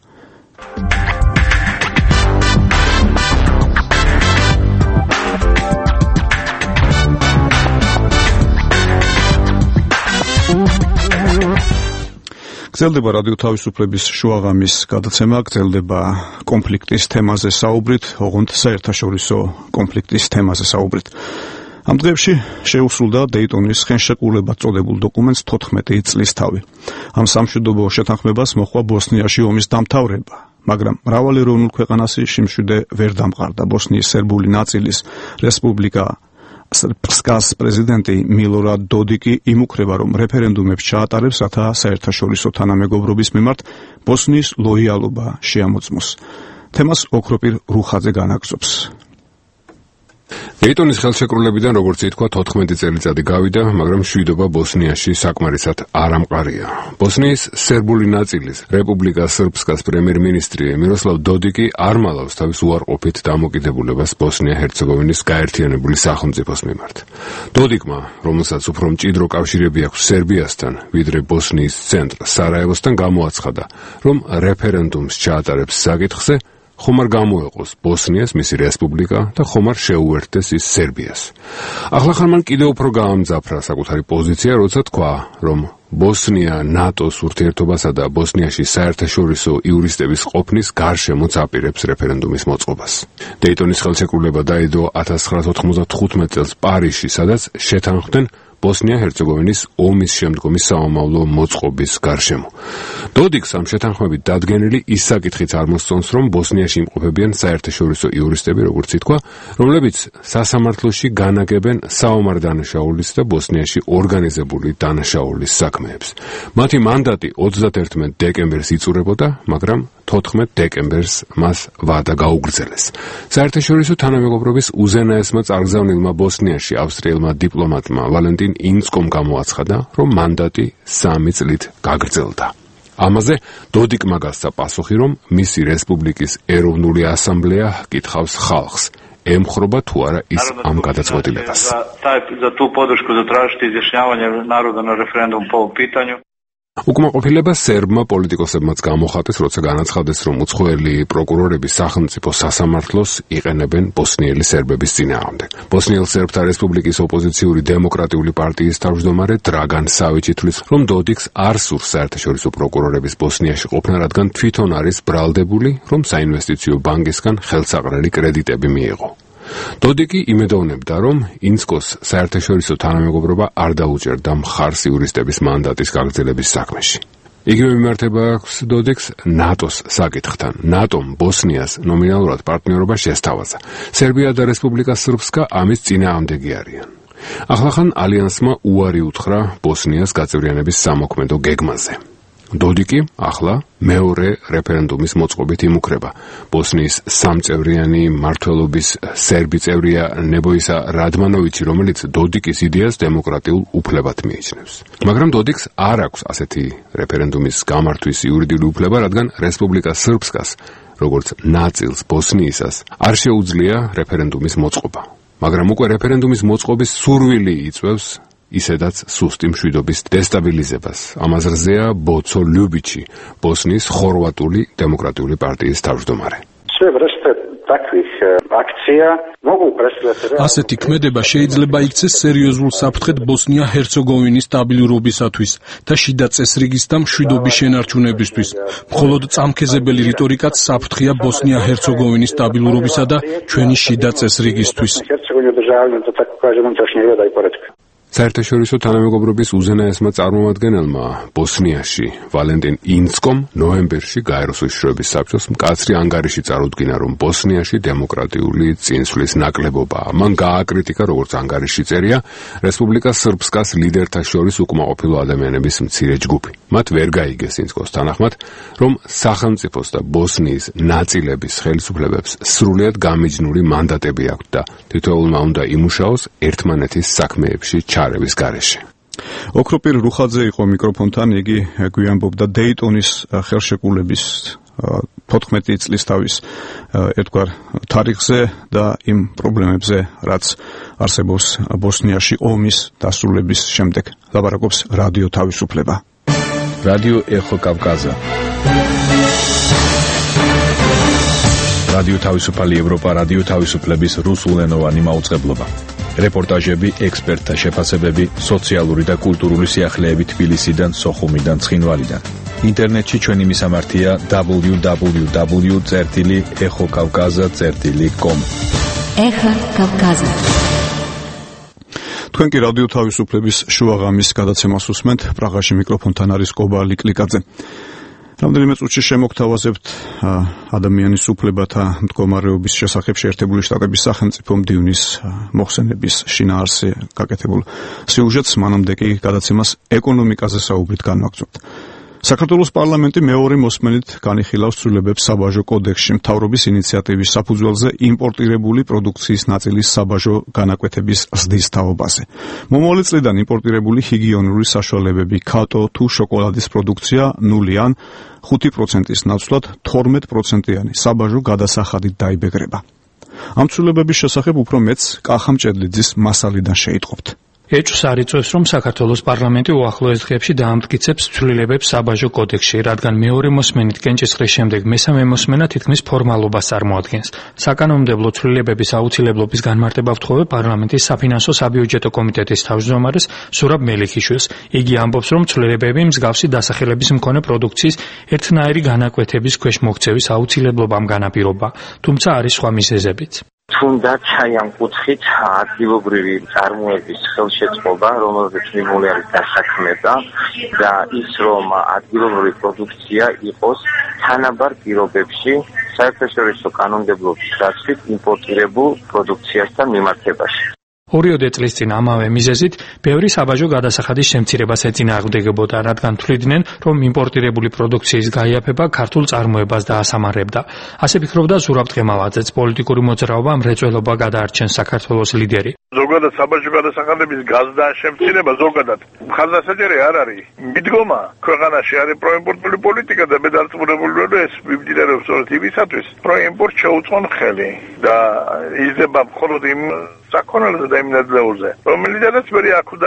გრძელდება რადიო თავისუფლების შუაღამის გადაცემა, გრძელდება კონფლიქტის თემაზე საუბრით, ოღონდ საერთაშორისო კონფლიქტის თემაზე საუბრით. ამ დღეებში შეუსრულდა დეიტონის ხელშეკრულებად წოდებულ დოკუმენტს 14 წლის თავი. ამ სამშვიდობო შეთანხმებას მოჰყვა ბოსნიაში ომის დამთავრება, მაგრამ მრავალი ეროვნულ ქვეყანას სიმშვიდე ვერ დამყარდა. ბოსნიის სერბული ნაწილის რესპუბლიკა სრპსკას პრეზიდენტი მილორად დოდიკი იმუქრება, რომ რეფერენდუმებს ჩაატარებს, რათა საერთაშორისო თანამეგობრობის მიმართ ბოსნიის ლოიალობა შეამოწმოს. თემას ოქროპირ რუხაძე განაგრძობს. დეიტონის ხელშეკრულებიდან, როგორც ითქვა, 14 წელიწადი გავიდა, მაგრამ მშვიდობა ბოსნიაში საკმარისად არ ამყარია. ბოსნიის სერბული ნაწილის რესპუბლიკა სრპსკას პრემიერ-მინისტრი მიროსლავ დოდიკი არ მალავს თავის უარყოფით დამოკიდებულებას ბოსნია-ჰერცეგოვინის გაერთიანებული სახელმწიფოს მიმართ. დოდიკმა, რომელსაც უფრო მჭიდრო კავშირები აქვს სერბიასთან, ვიდრე ბოსნიის ცენტრ სარაევოსთან, გამოაცხადა, რომ რეფერენდუმს ჩაატარებს საკითხზე, ხომ არ გამოეყოს ბოსნიას მისი რესპუბლიკა და ხომ არ შეუერთდეს ის სერბიას. ახლახან მან კიდევ უფრო გაამძაფრა საკუთარი პოზიცია, როცა თქვა, რომ ბოსნია ნატოს ურთიერთობასა და ბოსნიაში საერთაშორისო იურისტების ყოფნის გარშემოც აპირებს რეფერენდუმის მოწყობას. დეიტონის ხელშეკრულება დაიდო 1995 წელს პარიზში, სადაც შეთანხმდნენ ბოსნია-ჰერცეგოვინის ომის შემდგომი საომავლო მოწყობის გარშემო. დოდიკს ამ შეთანხმებით დადგენილი ის საკითხიც არ მოსწონს, რომ ბოსნიაში იმყოფებიან საერთაშორისო იურისტები, როგორც ითქვა, რომლებიც სასამართლოში განაგებენ საომარ დანაშაულის და ბოსნიაში ორგანიზებული დანაშაულის საქმეებს. მათი მანდატი 31 დეკემბერს იწურებოდა, მაგრამ 14 დეკემბერს მას ვადა გაუგრძელეს. საერთაშორისო თანამეგობრობის უზენაესმა წარგზავნილმა ბოსნიაში ავსტრიელმა დიპლომატმა ვალენტინ ინცკომ გამოაცხადა, რომ მანდატი 3 წლით გაგრძელდა. ამაზე დოდიკმა გასცა პასუხი, რომ მისი რესპუბლიკის ეროვნული ასამბლეა კითხავს ხალხს, ემხრობა თუ არა ის ამ გადაწყვეტილებას. За ту поддержку заtražiti izjašnjavanje naroda na referendum po ovom pitanju. უკმაყოფილება სერბმა პოლიტიკოსებმაც გამოხატეს, როცა განაცხადეს, რომ უცხოელი პროკურორები სახელმწიფო სასამართლოს იყენებენ ბოსნიელი სერბების წინააღმდეგ. ბოსნიელ სერბთა რესპუბლიკის ოპოზიციური დემოკრატიული პარტიის თავმჯდომარე დრაგან სავიჩი თვლის, რომ დოდიკს არ სურს საერთაშორისო პროკურორების ბოსნიაში ყოფნა, რადგან თვითონ არის ბრალდებული, რომ საინვესტიციო ბანკისგან ხელსაყრელი კრედიტები მიიღო. დოდიკი იმედოვნებდა, რომ ინცკოს საერთაშორისო თანამეგობრობა არ დაუჭერდა მხარს იურისტების მანდატის გაგრძელების საქმეში. იგივე მიმართება აქვს დოდიკს ნატოს საკითხთან. ნატომ ბოსნიას ნომინალურად პარტნიორობა შესთავაზა. სერბია და რესპუბლიკა სრბსკა ამის წინააღმდეგი არიან. ახლახან ალიანსმა უარი უთხრა ბოსნიას გაწევრიანების სამოქმედო გეგმაზე. დოდიკი ახლა მეორე რეფერენდუმის მოწყობით იმუქრება. ბოსნიის სამწევრიანი მმართველობის სერბი წევრია ნებოისა რადმანოვიჩი, რომელიც დოდიკის იდეას დემოკრატიულ უფლებად მიიჩნევს. მაგრამ დოდიკს არ აქვს ასეთი რეფერენდუმის გამართვის იურიდიული უფლება, რადგან რესპუბლიკა სრბსკას, როგორც ნაწილს ბოსნიისას, არ შეუძლია რეფერენდუმის მოწყობა. მაგრამ უკვე რეფერენდუმის მოწყობის სურვილი იწვევს ისედაც სუსტი მშვიდობის დესტაბილიზებას. ამაზრზეა ბოცო ლიუბიჩი, ბოსნიის ხორვატული დემოკრატიული პარტიის თავმჯდომარე. ასეთი ქმედება შეიძლება იქცეს სერიოზულ საფრთხედ ბოსნია-ჰერცეგოვინის სტაბილურობისათვის და შიდა წესრიგის და მშვიდობის შენარჩუნებისთვის. მხოლოდ წამქეზებელი რიტორიკაც საფრთხეა ბოსნია-ჰერცეგოვინის სტაბილურობისა და ჩვენი შიდა წესრიგისთვის. საერთაშორისო თანამეგობრობის უზენაესმა წარმომადგენელმა ბოსნიაში ვალენტინ ინცკომ ნოემბერში გაეროს უშიშროების საბჭოს მკაცრი ანგარიში წარუდგინა, რომ ბოსნიაში დემოკრატიული წინსვლის ნაკლებობაა. მან გააკრიტიკა, როგორც ანგარიში წერია, რესპუბლიკა სრბსკას ლიდერთა შორის უკმაყოფილო ადამიანების მცირე ჯგუფი. მათ ვერ გაიგეს ინცკოს თანახმად, რომ სახელმწიფოს და ბოსნიის ნაწილების ხელისუფლებებს სრულიად გამიჯნული მანდატები აქვთ და თითოეულმა უნდა იმუშაოს ერთმანეთის საქმეებში ჩარევის გარეშე. ოქროპირ რუხაძე იყო მიკროფონთან, იგი გვიანბობდა დეიტონის ხელშეკრულების 14 წლის თავის ერთგვარ თარიღზე და იმ პრობლემებზე, რაც არსებობს ბოსნიაში ომის დასრულების შემდეგ. ლაპარაკობს რადიო თავისუფლება. რადიო ეხო კავკაზა. რადიო თავისუფალი ევროპა, რადიო თავისუფლების რუსულენოვანი მაუწყებლობა. რეპორტაჟები, ექსპერტთა შეფასებები, სოციალური და კულტურული სიახლეები თბილისიდან, სოხუმიდან, ცხინვალიდან. ინტერნეტში ჩვენი მისამართია www.exokavkaza.com. ეხა კავკაზა. თქვენ კი რადიო თავისუფლების შუაღამის გადაცემას უსმენთ. პრაღაში მიკროფონთან არის კობა ლიკლიკაძე. რამდენიმე წუთში შემოგთავაზებთ ადამიანის უფლებათა მდგომარეობის შესახებ შეერთებული შტატების სახელმწიფო მდივნის მოხსენების შინაარსზე გაკეთებულ სიუჟეტს, მანამდე კი გადაცემას ეკონომიკაზე საუბრით განვაგრძობთ. საქართველოს პარლამენტი მეორე მოსმენით განიხილავს ცვლილებებს საბაჟო კოდექსში მთავრობის ინიციატივის საფუძველზე იმპორტირებული პროდუქციის ნაწილის საბაჟო განაკვეთების ზრდის თაობაზე. მომავალი წლიდან იმპორტირებული ჰიგიენური საშუალებები, კატო თუ შოკოლადის პროდუქცია 0-ან 5%-ის ნაცვლად 12%-იანი საბაჟო გადასახადით დაიბეგრება. ამ ცვლილებების შესახებ უფრო მეც კახა მჭედლიძის მასალიდან შეიტყობთ. ეჭვს არ იწვევს, რომ საქართველოს პარლამენტი უახლოეს დღეებში დაამტკიცებს ცვლილებებს საბაჟო კოდექსში, რადგან მეორე მოსმენით კენჭისყრის შემდეგ მესამე მოსმენა თითქმის ფორმალობას წარმოადგენს. საკანონმდებლო ცვლილებების აუცილებლობის განმარტება ვთხოვე პარლამენტის საფინანსო საბიუჯეტო კომიტეტის თავმჯდომარეს სურაბ მელიქიშვილს. იგი ამბობს, რომ ცვლილებები მსგავსი დასახელების მქონე პროდუქციის ერთნაირი განაკვეთების ქვეშ მოქცევის აუცილებლობამ განაპირობა, თუმცა არის სხვა მიზეზებიც. თუნდაც აი ამ კუთხით ადგილობრივი წარმოების ხელშეწყობა, რომელზეც მიმული არის დასაქმება და ის რომ ადგილობრივი პროდუქცია იყოს თანაბარ პირობებში საერთაშორისო კანონმდებლობის დაცვით იმპორტირებულ პროდუქციასთან მიმართებაში. 2 წლის წინ ამავე მიზეზით ბევრი საბაჟო გადასახადის შემცირებას ეწინააღმდეგებოდა, რადგან თვლიდნენ, რომ იმპორტირებული პროდუქციის გაიაფება ქართულ წარმოებას დაასამარებდა. ასე ფიქრობდა ზურაბ ტყემალაძეც, პოლიტიკური მოძრაობა მრეწველობა გადაარჩენს საქართველოს ლიდერი. ზოგადად საბაჟო გადასახადების გაზდა შემცირება ზოგადად ხაზგასაჭერი არ არის. მიდგომა ქვეყანაში არის პროიმპორტული პოლიტიკა და მე დარწმუნებული ვარ, ეს მიმდინარეობს სწორედ იმისათვის, პროიმპორტ შეუწყონ ხელი და იზრდება მხოლოდ იმ საქონელზე და იმ ნედლეულზე, რომელიდანაც მე აქვდა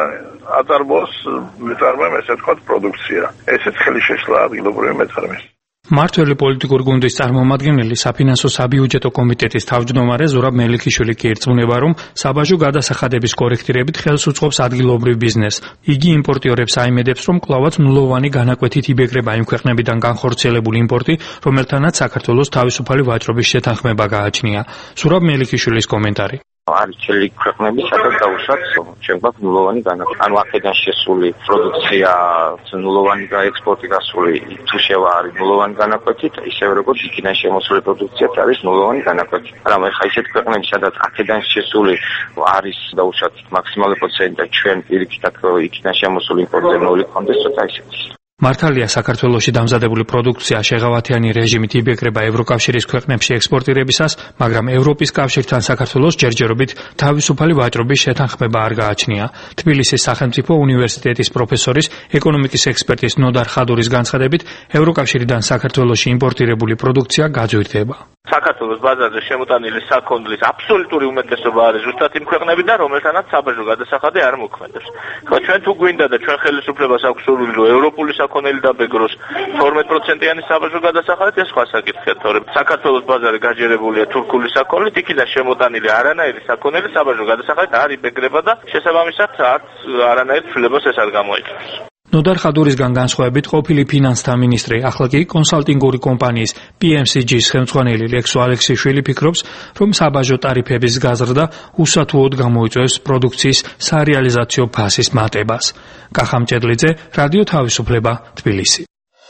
აწარმოოს მეწარმეებს, ესე ვთქვათ, პროდუქცია. ესეც ხელი შეშლა ადგილობრივი მეწარმეს. მართველი პოლიტიკური გუნდის წარმომადგენელი საფინანსო საბიუჯეტო კომიტეტის თავმჯდომარე ზურაბ მელიქიშვილი კი ერწმუნება, რომ საბაჟო გადასახადების კორექტირებით ხელს უწყობს ადგილობრივ ბიზნესს. იგი იმპორტიორებს აიმედებს, რომ კვლავაც ნულოვანი განაკვეთით იბეგრება იმ ქვეყნებიდან განხორციელებული იმპორტი, რომელთანაც საქართველოს თავისუფალი ვაჭრობის შეთანხმება გააჩნია. ზურაბ მელიქიშვილის კომენტარი. არის ჩელი ქვეყნები, სადაც დაუშვათ შეგვაქვს ნულოვანი განაკვეთი. ანუ აქედან შესული პროდუქცია ნულოვანი გაექსპორტი გასული თუ შევა არის ნულოვანი განაკვეთით, ისევე როგორც იქიდან შემოსული პროდუქციაც არის ნულოვანი განაკვეთი. მაგრამ ეხლა ისეთ ქვეყნები, სადაც აქედან შესული არის დაუშვათ მაქსიმალური პროცენტი და ჩვენ პირიქით იქიდან შემოსული იმპორტზე ნული კონდეს, ცოტა ისეთი. მართალია საქართველოში დამზადებული პროდუქცია შეღავათიანი რეჟიმით იბეგრება ევროკავშირის ქვეყნებში ექსპორტირებისას, მაგრამ ევროპის კავშირთან საქართველოს ჯერჯერობით თავისუფალი ვაჭრობის შეთანხმება არ გააჩნია. თბილისის სახელმწიფო უნივერსიტეტის პროფესორის, ეკონომიკის ექსპერტის ნოდარ ხადურის განცხადებით, ევროკავშირიდან საქართველოში იმპორტირებული პროდუქცია გაძვირდება. საქართველოს ბაზარზე შემოტანილი საქონლის აბსოლუტური უმეტესობა არის ზუსტად იმ ქვეყნებიდან, რომელთანაც საბაჟო გადასახადი არ მოქმედებს. ხო, ჩვენ თუ გვინდა და ჩვენ ხელისუფლებას აქვს სურვილი, რომ ევროპული საქონელი დაბეგროს 12%-იანი საბაჟო გადასახადით, ეს სხვა საკითხია, თორემ საქართველოს ბაზარი გაჯერებულია თურქული საქონლით, იქიდან შემოტანილი არანაირი საქონელი საბაჟო გადასახადით არ იბეგრება და შესაბამისად არანაირ ცვლილებას ეს არ გამოიწვევს. ნოდარ ხადურისგან განსხვავებით, ყოფილი ფინანსთა მინისტრი, ახლა კი კონსალტინგური კომპანიის PMCG-ის ხელმძღვანელი ლექსო ალექსიშვილი ფიქრობს, რომ საბაჟო ტარიფების გაზრდა უსათუოდ გამოიწვევს პროდუქციის სარეალიზაციო ფასის მატებას. კახა მჭედლიძე, რადიო თავისუფლება, თბილისი.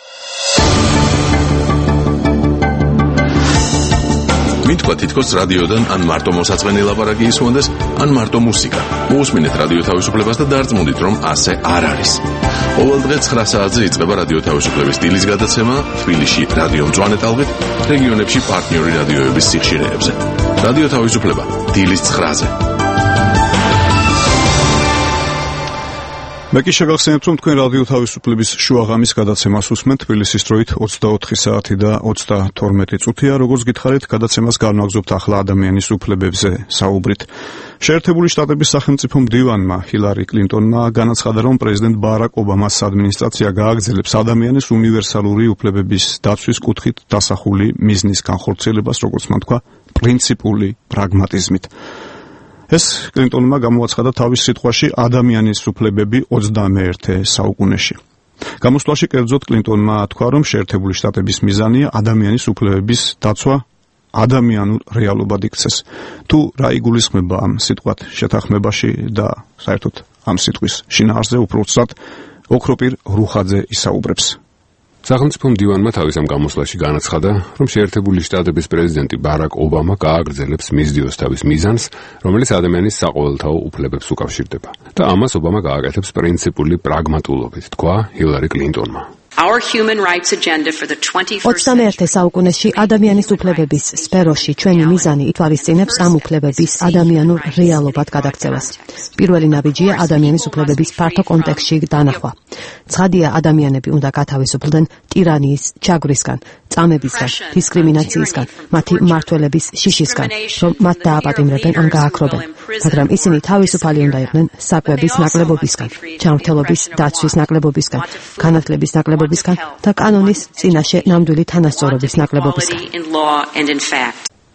მითქვა თითქოს რადიოდან ან მარტო მოსაწყენი ლაპარაკი ისმონდეს, ან მარტო მუსიკა. მოусმინეთ რადიო თავისუფლებას და დარწმუნდით, რომ ასე არ არის. ყოველ დღე 9 საათზე იწყება რადიო თავისუფლების სტილის გადაცემა თბილისში რადიო მწვანე ტალღით, რეგიონებში პარტნიორი რადიოების სიხშირეებზე. რადიო თავისუფლება დილის 9-ზე. მე კი შეგახსენებთ, რომ თქვენ რადიო თავისუფლების შუაღამის გადაცემას უსმენთ თბილისის დროით 24 საათი და 32 წუთია. როგორც გითხარით, გადაცემას განვაგრძობთ ახლა ადამიანის უფლებებზე საუბრით. შეერთებული შტატების სახელმწიფო მდივანმა ჰილარი კლინტონმა განაცხადა, რომ პრეზიდენტ ბარაკ ობამას ადმინისტრაცია გააგრძელებს ადამიანის უნივერსალური უფლებების დაცვის კუთხით დასახული მიზნის განხორციელებას, როგორც მან თქვა, პრინციპული პრაგმატიზმით. ეს კლინტონმა გამოაცხადა თავის სიტყვაში ადამიანის უფლებები 21 საუკუნეში. გამოსვლაში კერძოდ კლინტონმა თქვა, რომ შეერთებული შტატების მიზანია ადამიანის უფლებების დაცვა ადამიანურ რეალობად იქცეს. თუ რა იგულისხმება ამ სიტყვათ შეთანხმებაში და საერთოდ ამ სიტყვის შინაარსზე, უფრო უცბად ოქროპირ რუხაძე ისაუბრებს. სახელმწიფო მდივანმა თავის ამ გამოსვლაში განაცხადა, რომ შეერთებული შტატების პრეზიდენტი ბარაკ ობამა გააგრძელებს მისდიოს თავის მიზანს, რომელიც ადამიანის საყოველთაო უფლებებს უკავშირდება. და ამას ობამა გააკეთებს პრინციპული პრაგმატულობით, თქვა ჰილარი კლინტონმა. 21 საუკუნეში ადამიანის უფლებების სფეროში ჩვენი მიზანი ითვალისწინებს ამ უფლებების ადამიანურ რეალობად გადაქცევას. პირველი ნაბიჯია ადამიანის უფლებების ფართო კონტექსტში დანახვა. ცხადია, ადამიანები უნდა გათავისუფლდნენ ტირანიის, ჩაგვრისგან, წამებისგან, დისკრიმინაციისგან, მათი მმართველების შიშისგან, რომ მათ დააპატიმრებენ ან გააქრობენ. მაგრამ ისინი თავისუფალი უნდა იყვნენ საკვების ნაკლებობისგან, ჯანმრთელობის დაცვის ნაკლებობისგან, განათლების ნაკლებობისგან და კანონის წინაშე ნამდვილი თანასწორობის ნაკლებობისგან.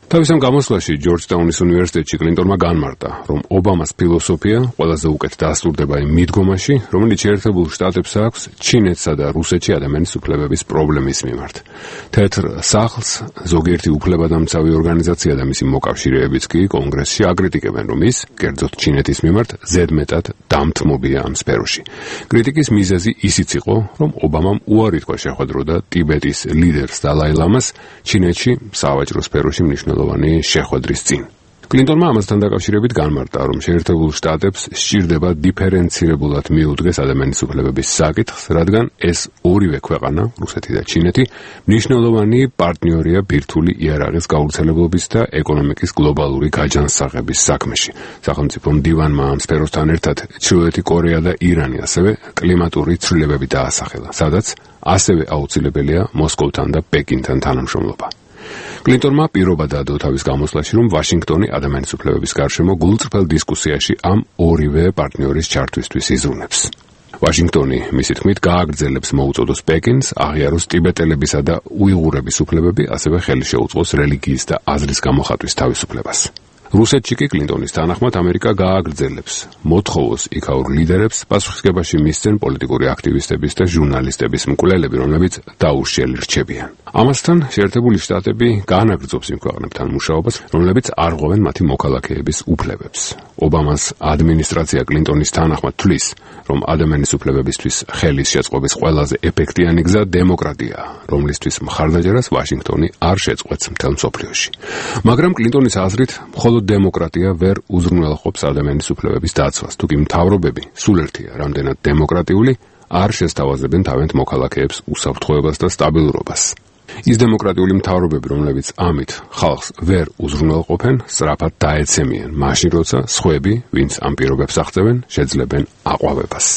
თავის ამ გამოსვლაში ჯორჯტაუნის უნივერსიტეტში კლინტონმა განმარტა, რომ ობამას ფილოსოფია ყველაზე უკეთ დასტურდება იმ მიდგომაში, რომელიც შეერთებულ შტატებს აქვს ჩინეთსა და რუსეთში ადამიანის უფლებების პრობლემის მიმართ. თეთრ სახლს ზოგიერთი უფლებადამცავი ორგანიზაცია და მისი მოკავშირეებიც კი კონგრესში აკრიტიკებენ, რომ ის, კერძოდ ჩინეთის მიმართ, ზედმეტად დამთმობია ამ სფეროში. კრიტიკის მიზეზი ისიც იყო, რომ ობამამ უარი თქვა შეხვედროდა ტიბეტის ლიდერს დალაი ლამას ჩინეთში სავაჭრო სფეროში მნიშვნელოვანი შეხვედრის წინ. კლინტონმა ამასთან დაკავშირებით განმარტა, რომ შეერთებულ შტატებს სჭირდება დიფერენცირებულად მიუდგეს ადამიანის უფლებების საკითხს, რადგან ეს ორივე ქვეყანა, რუსეთი და ჩინეთი, მნიშვნელოვანი პარტნიორია ბირთვული იარაღის გავრცელებლობის და ეკონომიკის გლობალური გაჯანსაღების საქმეში. სახელმწიფო მდივანმა ამ სფეროსთან ერთად ჩრდილოეთი კორეა და ირანი ასევე კლიმატური ცვლილებები დაასახელა, სადაც ასევე აუცილებელია მოსკოვთან და პეკინთან თანამშრომლობა. კლინტონმა პირობა დაადო თავის გამოსვლაში, რომ ვაშინგტონი ადამიანის უფლებების გარშემო გულწრფელ დისკუსიაში ამ ორივე პარტნიორის ჩართვისთვის იზრუნებს. ვაშინგტონი, მისი თქმით, გააგრძელებს მოუწოდოს პეკინს, აღიაროს ტიბეტელებისა და უიღურების უფლებები, ასევე ხელი შეუწყოს რელიგიის და აზრის გამოხატვის თავისუფლებას. რუსეთში კი კლინტონის თანახმად ამერიკა გააგრძელებს მოთხოვოს იქაურ ლიდერებს პასუხისგებაში მისცენ პოლიტიკური აქტივისტების და ჟურნალისტების მკვლელები, რომლებიც დაურჩიელი რჩებიან. ამასთან შეერთებული შტატები განაგრძობს იმ ქვეყნებთან მუშაობას, რომლებიც არ ღვევენ მათი მოქალაქეების უფლებებს. ობამას ადმინისტრაცია კლინტონის თანახმად თვლის, რომ ადამიანის უფლებებისთვის ხელის შეწყობის ყველაზე ეფექტიანი გზა დემოკრატიაა, რომლისთვის მხარდაჭერას ვაშინგტონი არ შეწყვეტს მთელ მსოფლიოში. მაგრამ კლინტონის აზრით, მხოლოდ დემოკრატია ვერ უზრუნველყოფს ადამიანის უფლებების დაცვას, თუკი მთავრობები სულ ერთია, რამდენად დემოკრატიული, არ შესთავაზებენ თავენთ მოქალაქეებს უსაფრთხოებას და სტაბილურობას. ის დემოკრატიული მთავრობები, რომლებიც ამით ხალხს ვერ უზრუნველყოფენ, სწრაფად დაეცემიან, მაშინ როცა სხვები, ვინც ამ პირობებს აღწევენ, შეძლებენ აყვავებას.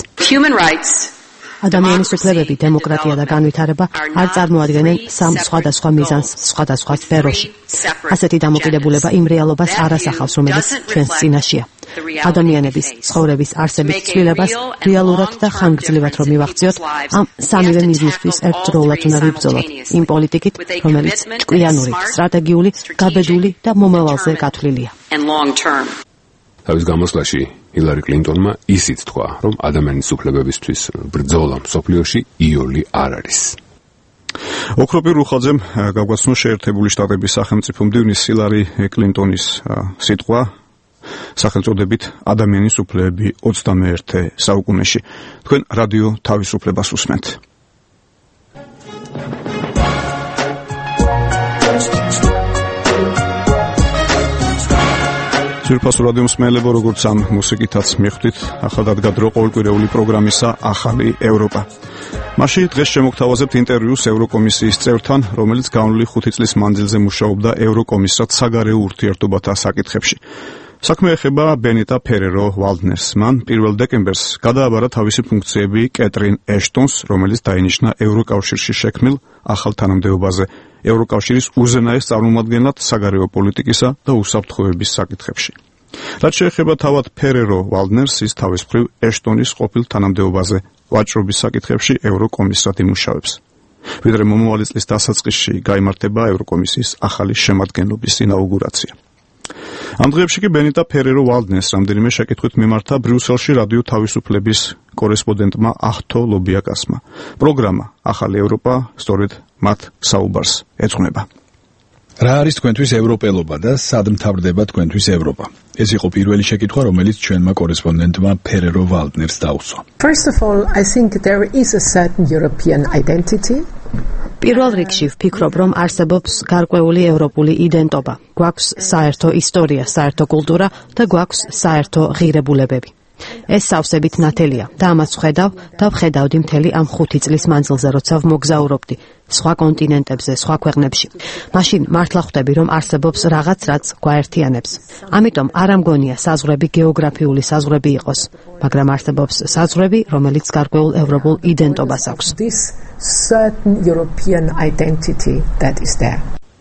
ადამიანის უფლებები, დემოკრატია და განვითარება არ წარმოადგენენ სამ სხვადასხვა მიზანს სხვადასხვა სფეროში. ასეთი დამოკიდებულება იმ რეალობას არ ასახავს, რომელიც ჩვენს წინაშეა. ადამიანების ცხოვრების არსების ცვლილებას რეალურად და ხანგრძლივად რომ მივახციოთ, ამ სამივე მიზნისთვის ერთდროულად უნდა ვიბრძოლოთ იმ პოლიტიკით, რომელიც ჭკვიანური, სტრატეგიული, გაბედული და მომავალზე გათვლილია. თავის გამოსვლაში ჰილარი კლინტონმა ისიც თქვა, რომ ადამიანის უფლებებისთვის ბრძოლა მსოფლიოში იოლი არ არის. ოქროპირ რუხაძემ გაგვაცნო შეერთებული შტატების სახელმწიფო მდივნის ჰილარი კლინტონის სიტყვა სახელწოდებით ადამიანის უფლებები 21 საუკუნეში. თქვენ რადიო თავისუფლებას უსმენთ. ძვირფასო რადიო მსმენელებო, როგორც ამ მუსიკითაც მიხვდით, ახალად გადრო ყოველკვირეული პროგრამისა ახალი ევროპა. მასში დღეს შემოგთავაზებთ ინტერვიუს ევროკომისიის წევრთან, რომელიც განვლილი 5 წლის მანძილზე მუშაობდა ევროკომისრად საგარეო ურთიერთობათა საკითხებში. საქმე ეხება ბენიტა ფერერო ვალდნერს. მან 1 დეკემბერს გადააბარა თავისი ფუნქციები კეტრინ ეშტონს, რომელიც დაინიშნა ევროკავშირში შექმნილ ახალ თანამდებობაზე ევროკავშირის უზენაეს წარმომადგენლად საგარეო პოლიტიკისა და უსაფრთხოების საკითხებში. რაც შეეხება თავად ფერერო ვალდნერს, ის თავის მხრივ ეშტონის ყოფილ თანამდებობაზე ვაჭრობის საკითხებში ევროკომისრად იმუშავებს. ვიდრე მომავალი წლის დასაწყისში გაიმართება ევროკომისიის ახალი შემადგენლობის ინაუგურაცია. ამ დღეებში კი ბენიტა ფერერო ვალდნერს რამდენიმე შეკითხვით მიმართა ბრიუსელში რადიო თავისუფლების კორესპონდენტმა ახთო ლობიაკასმა. პროგრამა ახალი ევროპა სწორედ მათ საუბარს ეძღვნება. რა არის თქვენთვის ევროპელობა და სად მთავრდება თქვენთვის ევროპა? ეს იყო პირველი შეკითხვა, რომელიც ჩვენმა კორესპონდენტმა ფერერო ვალდნერს დაუსვა. First of all, I think there is a certain European identity. პირველ რიგში ვფიქრობ, რომ არსებობს გარკვეული ევროპული იდენტობა. გვაქვს საერთო ისტორია, საერთო კულტურა და გვაქვს საერთო ღირებულებები. ეს სავსებით ნათელია და ამას ვხედავ და ვხედავდი მთელი ამ 5 წლის მანძილზე, როცა ვმოგზაურობდი სხვა კონტინენტებზე, სხვა ქვეყნებში. მაშინ მართლა ხვდები, რომ არსებობს რაღაც, რაც გვაერთიანებს. ამიტომ არ ამგონია საზღვრები გეოგრაფიული საზღვრები იყოს, მაგრამ არსებობს საზღვრები, რომელიც გარკვეულ ევროპულ იდენტობას აქვს. This certain European identity that is there.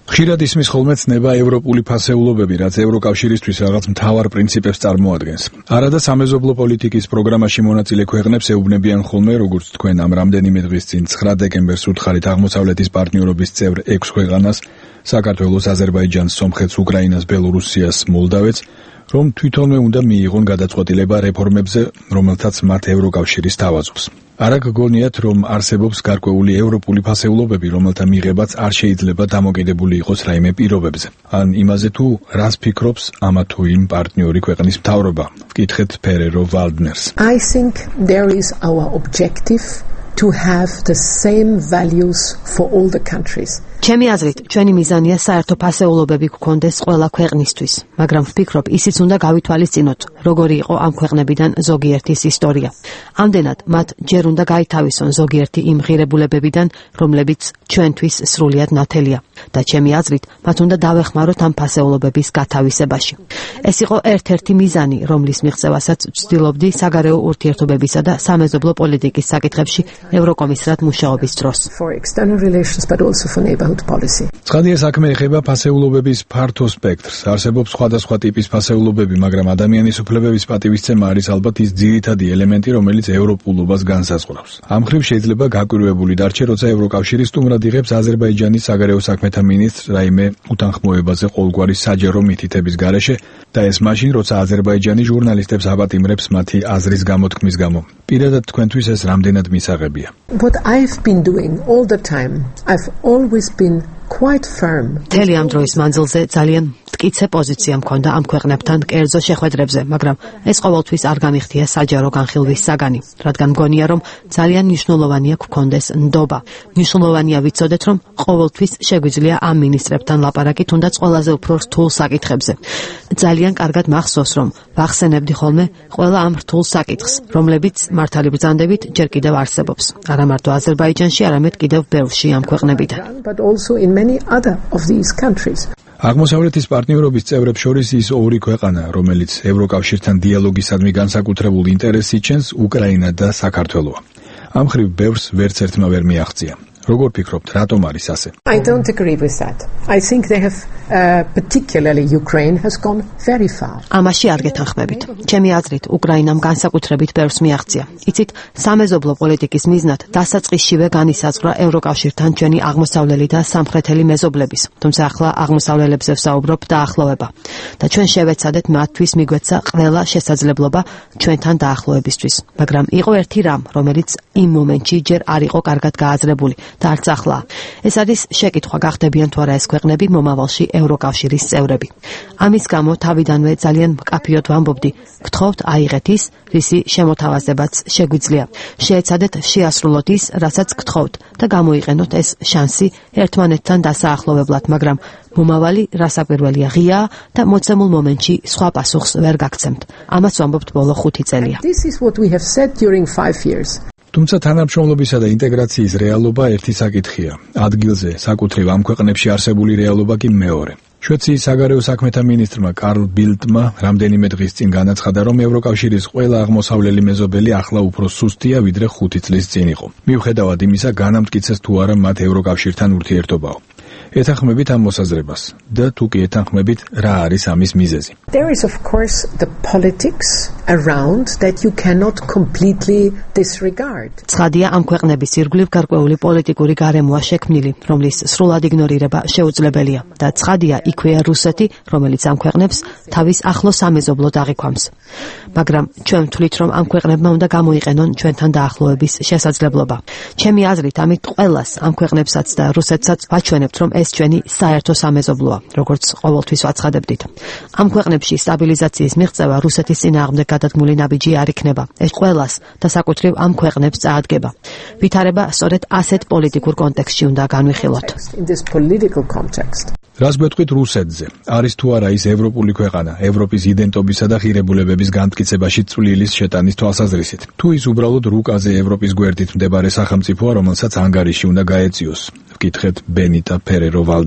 ხშირად ისმის ხოლმე ცნება ევროპული ფასეულობები, რაც ევროკავშირისთვის რაღაც მთავარ პრინციპებს წარმოადგენს. არადა სამეზობლო პოლიტიკის პროგრამაში მონაწილე ქვეყნებს ეუბნებიან ხოლმე, როგორც თქვენ ამ რამდენიმე დღის წინ 9 დეკემბერს უთხარით აღმოსავლეთის პარტნიორობის წევრ 6 ქვეყანას, საქართველოს, აზერბაიჯანს, სომხეთს, უკრაინას, ბელორუსიას, მოლდავეთს, რომ თვითონვე უნდა მიიღონ გადაწყვეტილება რეფორმებზე, რომელთაც მათ ევროკავშირი სთავაზობს. არა გგონიათ, რომ არსებობს გარკვეული ევროპული ფასეულობები, რომელთა მიღებაც არ შეიძლება დამოკიდებული იყოს რაიმე პირობებზე. ან იმაზე თუ რას ფიქრობს ამა თუ იმ პარტნიორი ქვეყნის მთავრობა? ვკითხეთ ფერერო ვალდნერს. I think there is our objective to have the same values for all the countries. ჩემი აზრით, ჩვენი მიზანია საერთო ფასეულობები გქონდეს ყველა ქვეყნისთვის, მაგრამ ვფიქრობ, ისიც უნდა გავითვალისწინოთ, როგორი იყო ამ ქვეყნებიდან ზოგიერთის ისტორია. ამდენად, მათ ჯერ უნდა გაითავისონ ზოგიერთი იმ ღირებულებებიდან, რომლებიც ჩვენთვის სრულიად ნათელია და ჩემი აზრით, მათ უნდა დავეხმაროთ ამ ფასეულობების გათავისებაში. ეს იყო ერთ-ერთი მიზანი, რომლის მიღწევასაც ვცდილობდი საგარეო ურთიერთობებისა და სამეზობლო პოლიტიკის საკითხებში ევროკომისრად მუშაობის დროს. For external relations but also for neighborhood policy. ცხადია, საქმე ეხება ფასეულობების ფართო სპექტრს. არსებობს სხვადასხვა ტიპის ფასეულობები, მაგრამ ადამიანის უფლებების პატივისცემა არის ალბათ ის ძირითადი ელემენტი, რომელიც ევროპულობას განსაზღვრავს. ამ მხრივ შეიძლება გაკვირვებული დარჩე, როცა ევროკავშირი სტუმრად იღებს აზერბაიჯანის საგარეო საქმეთა მინისტრს რაიმე უთანხმოებაზე ყოველგვარი საჯარო მითითების გარეშე და ეს მაშინ, როცა აზერბაიჯანი ჟურნალისტებს აპატიმრებს მათი აზრის გამოთქმის გამო. პირადად თქვენთვის ეს რამდენად მისაღებია? What I've been doing all the time, I've always been quite firm. მთელი ამ დროის მანძილზე ძალიან მტკიცე პოზიცია მქონდა ამ ქვეყნებთან კერძო შეხვედრებზე, მაგრამ ეს ყოველთვის არ გამიხდია საჯარო განხილვის საგანი, რადგან მგონია, რომ ძალიან მნიშვნელოვანია გქონდეს ნდობა. მნიშვნელოვანია ვიცოდეთ, რომ ყოველთვის შეგვიძლია ამ მინისტრებთან ლაპარაკი, თუნდაც ყველაზე უფრო რთულ საკითხებზე. ძალიან კარგად მახსოვს, რომ ვახსენებდი ხოლმე ყველა ამ რთულ საკითხს, რომლებიც მართალი ბრძანდებით ჯერ კიდევ არსებობს. არა მარტო აზერბაიჯანში, არამედ კიდევ ბევრში ამ ქვეყნებიდან. But also in many other of these countries. აღმოსავლეთის პარტნიორობის წევრებს შორის ის ორი ქვეყანა, რომელიც ევროკავშირთან დიალოგისადმი განსაკუთრებულ ინტერესს იჩენს, უკრაინა და საქართველოა. ამ მხრივ ბევრს ვერც ერთმა ვერ მიაღწია. როგორ ფიქრობთ, რატომ არის ასე? I don't agree with that. I think they have particularly Ukraine has gone very far. ამაში არ გეთანხმებით. ჩემი აზრით, უკრაინამ განსაკუთრებით ბევრს მიაღწია. იცით, სამეზობლო პოლიტიკის მიზნად დასაწყისშივე განისაზღვრა ევროკავშირთან ჩვენი აღმოსავლელი და სამხრეთელი მეზობლების. თუმცა ახლა აღმოსავლელებზე ვსაუბრობ დაახლოვება. და ჩვენ შევეცადეთ მათთვის მიგვეცა ყველა შესაძლებლობა ჩვენთან დაახლოებისთვის. მაგრამ იყო ერთი რამ, რომელიც იმ მომენტში ჯერ არ იყო კარგად გააზრებული. და არც ახლა. ეს არის შეკითხვა, გახდებიან თუ არა ეს ქვეყნები მომავალში ევროკავშირის წევრები. ამის გამო თავიდანვე ძალიან მკაფიოდ ვამბობდი, გთხოვთ აიღეთ ის, რისი შემოთავაზებაც შეგვიძლია. შეეცადეთ შეასრულოთ ის, რასაც გთხოვთ და გამოიყენოთ ეს შანსი ერთმანეთთან დასაახლოვებლად, მაგრამ მომავალი რასაკვირველია ღია და მოცემულ მომენტში სხვა პასუხს ვერ გაგცემთ. ამას ვამბობთ ბოლო 5 წელია. This is what we have said during 5 years. თუმცა თანამშრომლობისა და ინტეგრაციის რეალობა ერთი საკითხია. ადგილზე, საკუთრივ ამ ქვეყნებში არსებული რეალობა კი მეორე. შვეიცარიის საგარეო საქმეთა მინისტრმა კარლ ბილდმა რამდენიმე დღის წინ განაცხადა, რომ ევროკავშირის ყველა აღმოსავლელი მეზობელი ახლა უფრო სუსტია, ვიდრე 5 წლის წინ იყო. მიუხედავად იმისა, განამტკიცეს თუ არა მათ ევროკავშირთან ურთიერთობაო. ეთანხმებით ამ მოსაზრებას და თუ კი ეთანხმებით, რა არის ამის მიზეზი? There is of course the politics around that you cannot completely disregard. ცხადია, ამ ქვეყნების ირგვლივ გარკვეული პოლიტიკური გარემოა შექმნილი, რომლის სრულად იგნორირება შეუძლებელია და ცხადია იქვეა რუსეთი, რომელიც ამ ქვეყნებს თავის ახლო სამეზობლოდ აღიქვამს. მაგრამ ჩვენ ვთვლით, რომ ამ ქვეყნებმა უნდა გამოიყენონ ჩვენთან დაახლოების შესაძლებლობა. ჩემი აზრით, ამით ყველას, ამ ქვეყნებსაც და რუსეთსაც ვაჩვენებთ, რომ ეს ჩვენი საერთო სამეზობლოა, როგორც ყოველთვის ვაცხადებდით. ამ ქვეყნებში სტაბილიზაციის მიღწევა რუსეთის წინააღმდეგ გადადგმული ნაბიჯი არ იქნება. ეს ყველას და საკუთრივ ამ ქვეყნებს წაადგება. ვითარება სწორედ ასეთ პოლიტიკურ კონტექსტში უნდა განვიხილოთ. In this political context. რას გვეტყვით რუსეთზე? არის თუ არა ის ევროპული ქვეყანა, ევროპის იდენტობისა და ღირებულებების განმტკიცებაში წვლილის შეტანის თვალსაზრისით? თუ ის უბრალოდ რუკაზე ევროპის გვერდით მდებარე სახელმწიფოა, რომელსაც ანგარიში უნდა გაეწიოს? ვკითხეთ ბენიტა ფერერო ვალდნერს.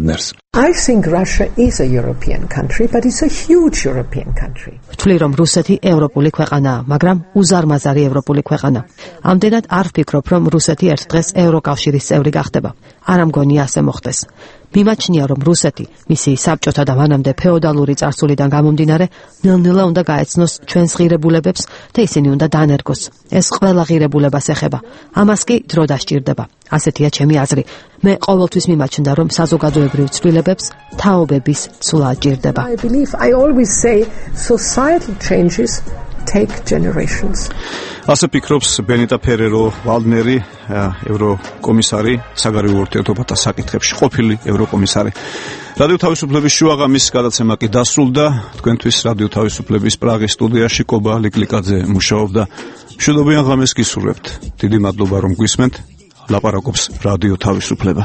I think Russia is a European country, but it's a huge European country. ვთვლი რომ რუსეთი ევროპული ქვეყანაა, მაგრამ უზარმაზარი ევროპული ქვეყანა. ამდენად არ ვფიქრობ, რომ რუსეთი ერთ დღეს ევროკავშირის წევრი გახდება. არ ამგონია ასე მოხდეს. მიმაჩნია, რომ რუსეთი მისი საბჭოთა და მანამდე ფეოდალური წარსულიდან გამომდინარე, ნელ-ნელა უნდა გაეცნოს ჩვენს ღირებულებებს და ისინი უნდა დაანერგოს. ეს ყველა ღირებულებას ეხება. ამას კი დრო დასჭირდება. ასეთია ჩემი აზრი. მე ყოველთვის მიმაჩნდა, რომ საზოგადოებრივ ცვლილებებს თაობების ცვლა ჭირდება. I believe, I always say, societal changes take generations. ასე ფიქრობს ბენიტა ფერერო ვალდნერი, ევროკომისარი საგარეო ურთიერთობათა საკითხებში, ყოფილი ევროკომისარი. რადიო თავისუფლების შუაღამის გადაცემა კი დასრულდა. თქვენთვის რადიო თავისუფლების პრაღის სტუდიაში კობა ლიკლიკაძე მუშაობდა. მშვიდობიან ღამეს გისურვებთ. დიდი მადლობა რომ გვისმენთ. ლაპარაკობს რადიო თავისუფლება.